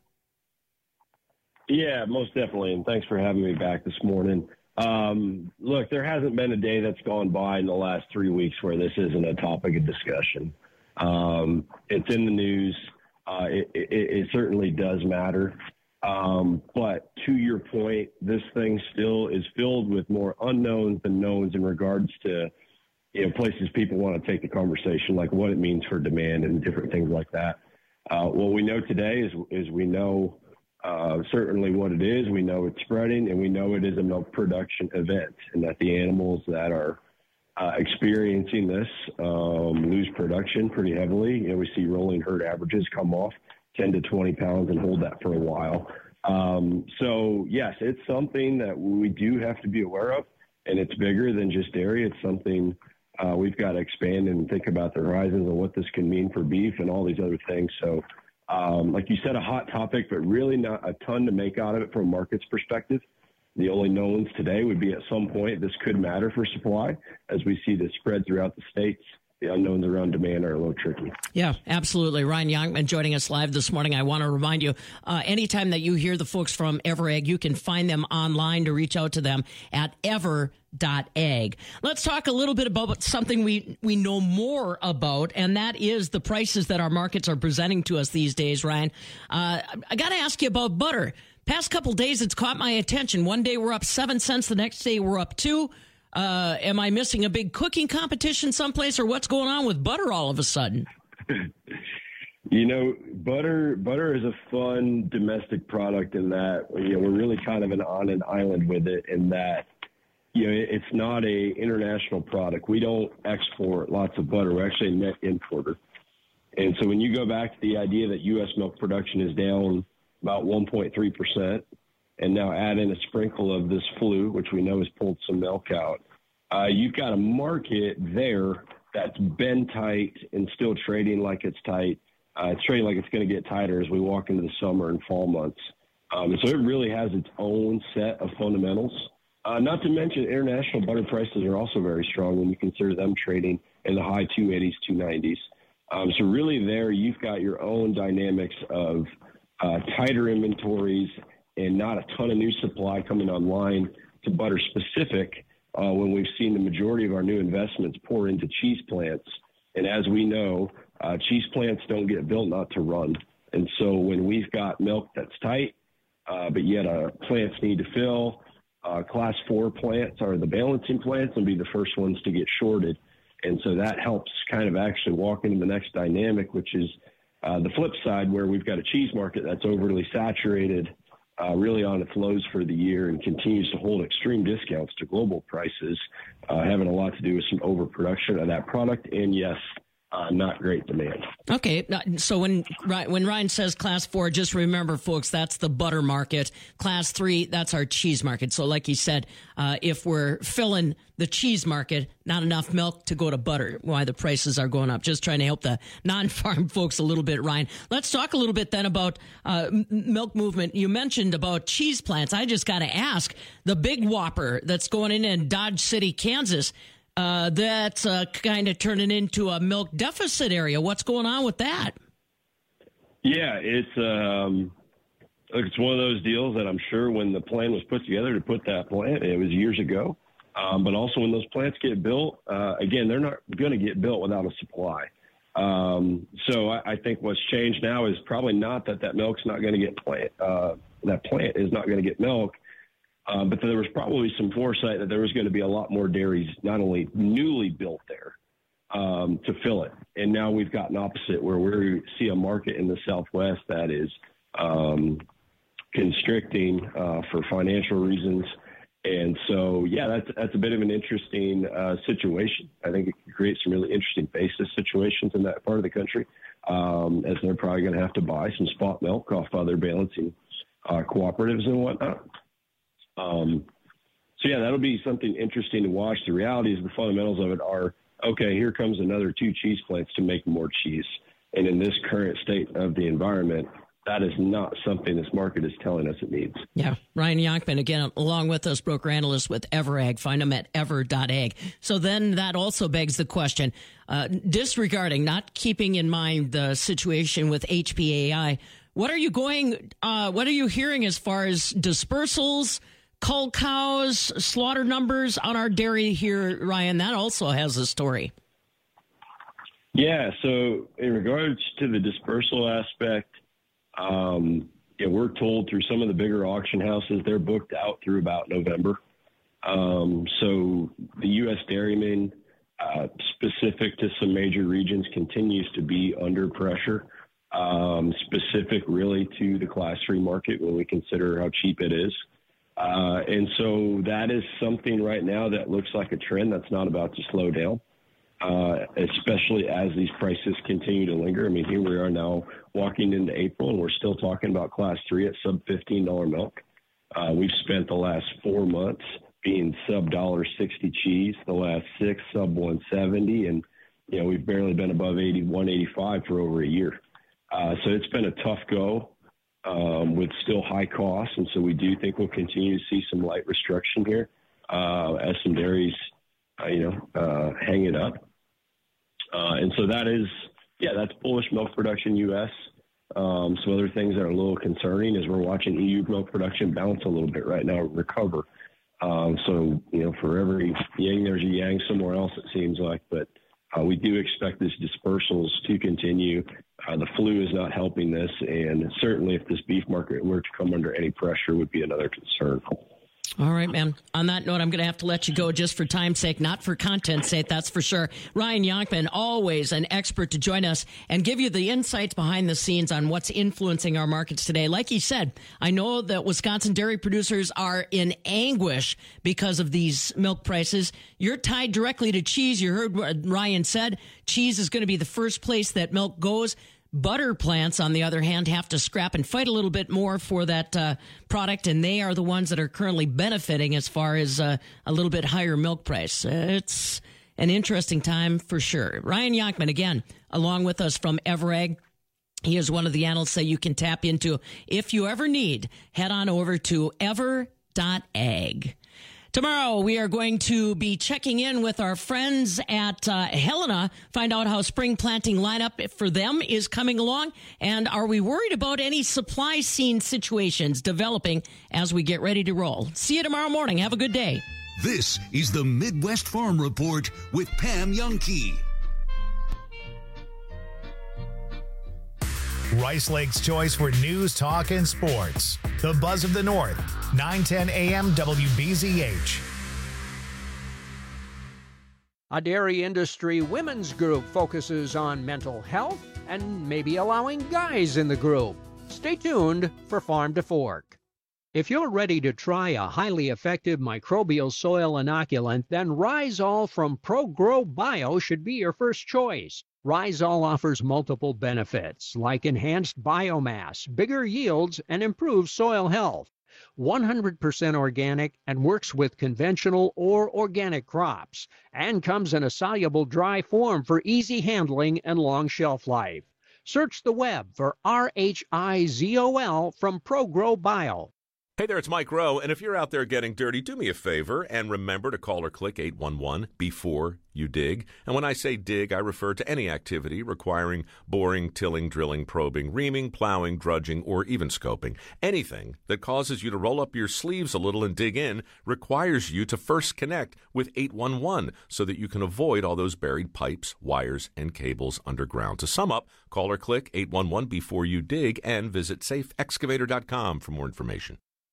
Yeah, most definitely. And thanks for having me back this morning. Um, look, there hasn't been a day that's gone by in the last three weeks where this isn't a topic of discussion. Um, it's in the news. Uh, it, it, it certainly does matter. Um, but to your point, this thing still is filled with more unknowns than knowns in regards to, you know, places people want to take the conversation, like what it means for demand and different things like that. Uh, what we know today is, is we know uh, certainly what it is. We know it's spreading, and we know it is a milk production event, and that the animals that are uh, experiencing this um, lose production pretty heavily. You know, we see rolling herd averages come off ten to twenty pounds and hold that for a while. Um, so yes, it's something that we do have to be aware of, and it's bigger than just dairy. It's something uh, we've got to expand and think about the horizons and what this can mean for beef and all these other things. So um, like you said, a hot topic, but really not a ton to make out of it from a market's perspective. The only knowns today would be at some point this could matter for supply as we see this spread throughout the states. The unknowns around demand are a little tricky. Yeah, absolutely. Ryan Yonkman joining us live this morning. I want to remind you, uh, anytime that you hear the folks from EverAg, you can find them online to reach out to them at ever dot ag. Let's talk a little bit about something we, we know more about, and that is the prices that our markets are presenting to us these days, Ryan. Uh, I got to ask you about butter. Past couple days, it's caught my attention. One day we're up seven cents. The next day we're up two. Uh, am I missing a big cooking competition someplace, or what's going on with butter all of a sudden? You know, butter butter is a fun domestic product in that, you know, we're really kind of an, on an island with it in that, you know, it's not a international product. We don't export lots of butter. We're actually a net importer. And so when you go back to the idea that U S milk production is down about one point three percent, and now add in a sprinkle of this flu, which we know has pulled some milk out, uh, you've got a market there that's been tight and still trading like it's tight. Uh, it's trading like it's going to get tighter as we walk into the summer and fall months. Um, so it really has its own set of fundamentals. Uh, not to mention international butter prices are also very strong when you consider them trading in the high two eighties, two nineties. Um, so really there you've got your own dynamics of uh, tighter inventories and not a ton of new supply coming online to butter specific uh, when we've seen the majority of our new investments pour into cheese plants. And as we know, uh, cheese plants don't get built not to run. And so when we've got milk that's tight, uh, but yet uh, plants need to fill, Uh, class four plants are the balancing plants and be the first ones to get shorted. And so that helps kind of actually walk into the next dynamic, which is uh, the flip side where we've got a cheese market that's overly saturated, uh, really on its lows for the year and continues to hold extreme discounts to global prices, uh, having a lot to do with some overproduction of that product. And yes, Uh, not great demand. Okay, so when when Ryan says class four, just remember, folks, that's the butter market. Class three, that's our cheese market. So like he said, uh, if we're filling the cheese market, not enough milk to go to butter, why the prices are going up. Just trying to help the non-farm folks a little bit, Ryan. Let's talk a little bit then about uh, milk movement. You mentioned about cheese plants. I just got to ask, the big whopper that's going in in Dodge City, Kansas, Uh, that's uh, kind of turning into a milk deficit area. What's going on with that? Yeah, it's um, it's one of those deals that I'm sure when the plan was put together to put that plant, it was years ago. Um, but also when those plants get built, uh, again, they're not going to get built without a supply. Um, so I, I think what's changed now is probably not that that milk's not going to get plant. Uh, that plant is not going to get milk. Uh, but there was probably some foresight that there was going to be a lot more dairies, not only newly built there, um, to fill it. And now we've got an opposite where we see a market in the Southwest that is um, constricting uh, for financial reasons. And so, yeah, that's that's a bit of an interesting uh, situation. I think it can create some really interesting basis situations in that part of the country, um, as they're probably going to have to buy some spot milk off other balancing uh, cooperatives and whatnot. Um, so, yeah, that'll be something interesting to watch. The reality is the fundamentals of it are, okay, here comes another two cheese plants to make more cheese. And in this current state of the environment, that is not something this market is telling us it needs. Yeah. Ryan Yonkman, again, along with us, broker analyst with EverAg. Find them at ever dot ag. So then that also begs the question, uh, disregarding, not keeping in mind the situation with H P A I, what are you going, uh, what are you hearing as far as dispersals, cull cows, slaughter numbers on our dairy here, Ryan? That also has a story. Yeah, so in regards to the dispersal aspect, um, yeah, we're told through some of the bigger auction houses, they're booked out through about November. Um, so the U S dairyman, uh, specific to some major regions, continues to be under pressure, um, specific really to the class three market when we consider how cheap it is. Uh, and so that is something right now that looks like a trend that's not about to slow down, uh, especially as these prices continue to linger. I mean, here we are now walking into April, and we're still talking about class three at sub fifteen dollars milk. Uh, we've spent the last four months being sub one dollar sixty cheese, the last six sub one seventy, and, you know, we've barely been above eighty, one eighty-five for over a year. Uh, so it's been a tough go. Um, with still high costs, and so we do think we'll continue to see some light restriction here uh, as some dairies, uh, you know, uh, hang it up. Uh, and so that is, yeah, that's bullish milk production U S. Um, some other things that are a little concerning is we're watching E U milk production bounce a little bit right now, recover. Um, so, you know, for every yang, there's a yang somewhere else, it seems like, but uh, we do expect these dispersals to continue. Uh, the flu is not helping this, and certainly if this beef market were to come under any pressure would be another concern. All right, man. On that note, I'm going to have to let you go just for time's sake, not for content's sake, that's for sure. Ryan Yonkman, always an expert to join us and give you the insights behind the scenes on what's influencing our markets today. Like he said, I know that Wisconsin dairy producers are in anguish because of these milk prices. You're tied directly to cheese. You heard what Ryan said. Cheese is going to be the first place that milk goes. Butter plants, on the other hand, have to scrap and fight a little bit more for that uh, product, and they are the ones that are currently benefiting as far as uh, a little bit higher milk price. Uh, it's an interesting time for sure. Ryan Yonkman, again, along with us from Everag. He is one of the analysts that you can tap into. If you ever need, head on over to ever dot ag. Tomorrow, we are going to be checking in with our friends at uh, Helena, find out how spring planting lineup for them is coming along, and are we worried about any supply scene situations developing as we get ready to roll. See you tomorrow morning. Have a good day. This is the Midwest Farm Report with Pam Youngkey. Rice Lake's choice for news, talk, and sports. The Buzz of the North, nine ten A M W B Z H. A dairy industry women's group focuses on mental health and maybe allowing guys in the group. Stay tuned for Farm to Fork. If you're ready to try a highly effective microbial soil inoculant, then Rhizol from ProGrow Bio should be your first choice. Rhizol offers multiple benefits like enhanced biomass, bigger yields, and improved soil health. one hundred percent organic and works with conventional or organic crops, and comes in a soluble dry form for easy handling and long shelf life. Search the web for R H I Z O L from ProGrow Bio. Hey there, it's Mike Rowe, and if you're out there getting dirty, do me a favor and remember to call or click eight one one before you dig. And when I say dig, I refer to any activity requiring boring, tilling, drilling, probing, reaming, plowing, drudging, or even scoping. Anything that causes you to roll up your sleeves a little and dig in requires you to first connect with eight one one so that you can avoid all those buried pipes, wires, and cables underground. To sum up, call or click eight one one before you dig and visit safe excavator dot com for more information.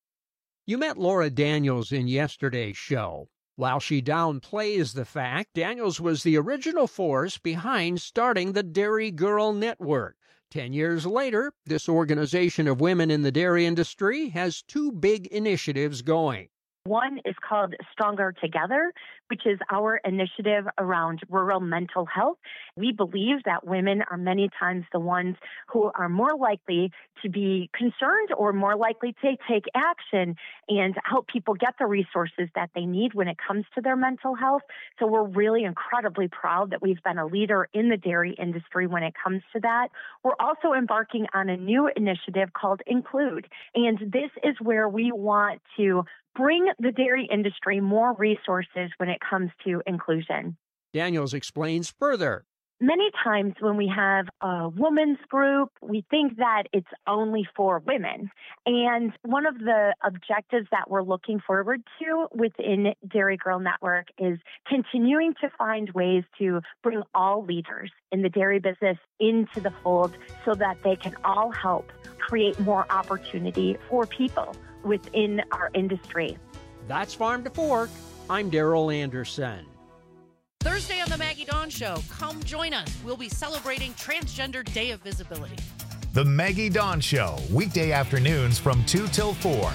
You met Laura Daniels in yesterday's show. While she downplays the fact, Daniels was the original force behind starting the Dairy Girl Network. Ten years later, this organization of women in the dairy industry has two big initiatives going. One is called Stronger Together, which is our initiative around rural mental health. We believe that women are many times the ones who are more likely to be concerned or more likely to take action and help people get the resources that they need when it comes to their mental health. So we're really incredibly proud that we've been a leader in the dairy industry when it comes to that. We're also embarking on a new initiative called Include, and this is where we want to bring the dairy industry more resources when it comes to inclusion. Daniels explains further. Many times when we have a women's group, we think that it's only for women. And one of the objectives that we're looking forward to within Dairy Girl Network is continuing to find ways to bring all leaders in the dairy business into the fold so that they can all help create more opportunity for people within our industry. That's Farm to Fork. I'm Daryl Anderson. Thursday on the Maggie Dawn Show, come join us. We'll be celebrating Transgender Day of Visibility. The Maggie Dawn Show, weekday afternoons from two till four.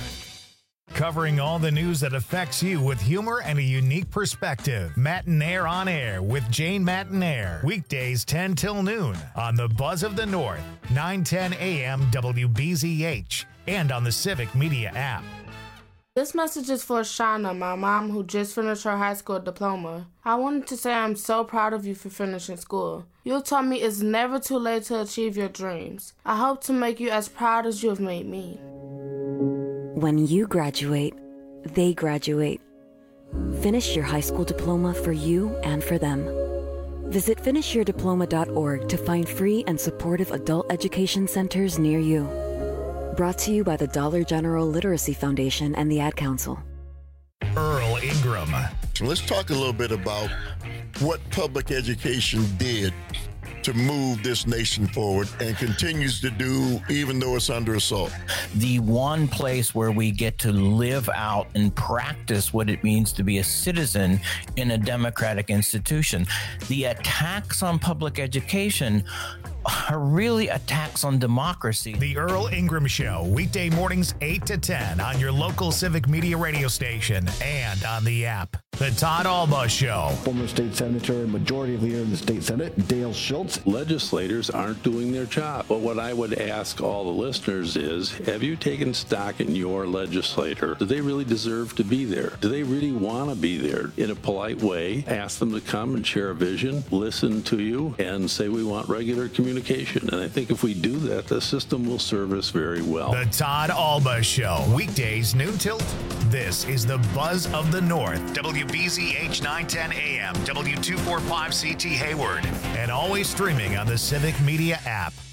Covering all the news that affects you with humor and a unique perspective. Matinaire on Air with Jane Matinaire. Weekdays ten till noon on the Buzz of the North, nine ten A M W B Z H, and on the Civic Media app. This message is for Shauna, my mom who just finished her high school diploma. I wanted to say I'm so proud of you for finishing school. You taught me it's never too late to achieve your dreams. I hope to make you as proud as you have made me. When you graduate, they graduate. Finish your high school diploma for you and for them. Visit finish your diploma dot org to find free and supportive adult education centers near you. Brought to you by the Dollar General Literacy Foundation and the Ad Council. Earl Ingram. So let's talk a little bit about what public education did to move this nation forward and continues to do, even though it's under assault. The one place where we get to live out and practice what it means to be a citizen in a democratic institution. The attacks on public education are really attacks on democracy. The Earl Ingram Show, weekday mornings eight to ten on your local Civic Media radio station and on the app. The Todd Alba Show. Former state senator and majority leader in the state Senate, Dale Schultz. Legislators aren't doing their job. But what I would ask all the listeners is, have you taken stock in your legislator? Do they really deserve to be there? Do they really want to be there? In a polite way, ask them to come and share a vision, listen to you, and say we want regular communication. And I think if we do that, the system will serve us very well. The Todd Alba Show, weekdays noon till. This is the Buzz of the North. W B Z H nine ten A M, W two forty-five C T Hayward, and always streaming on the Civic Media app.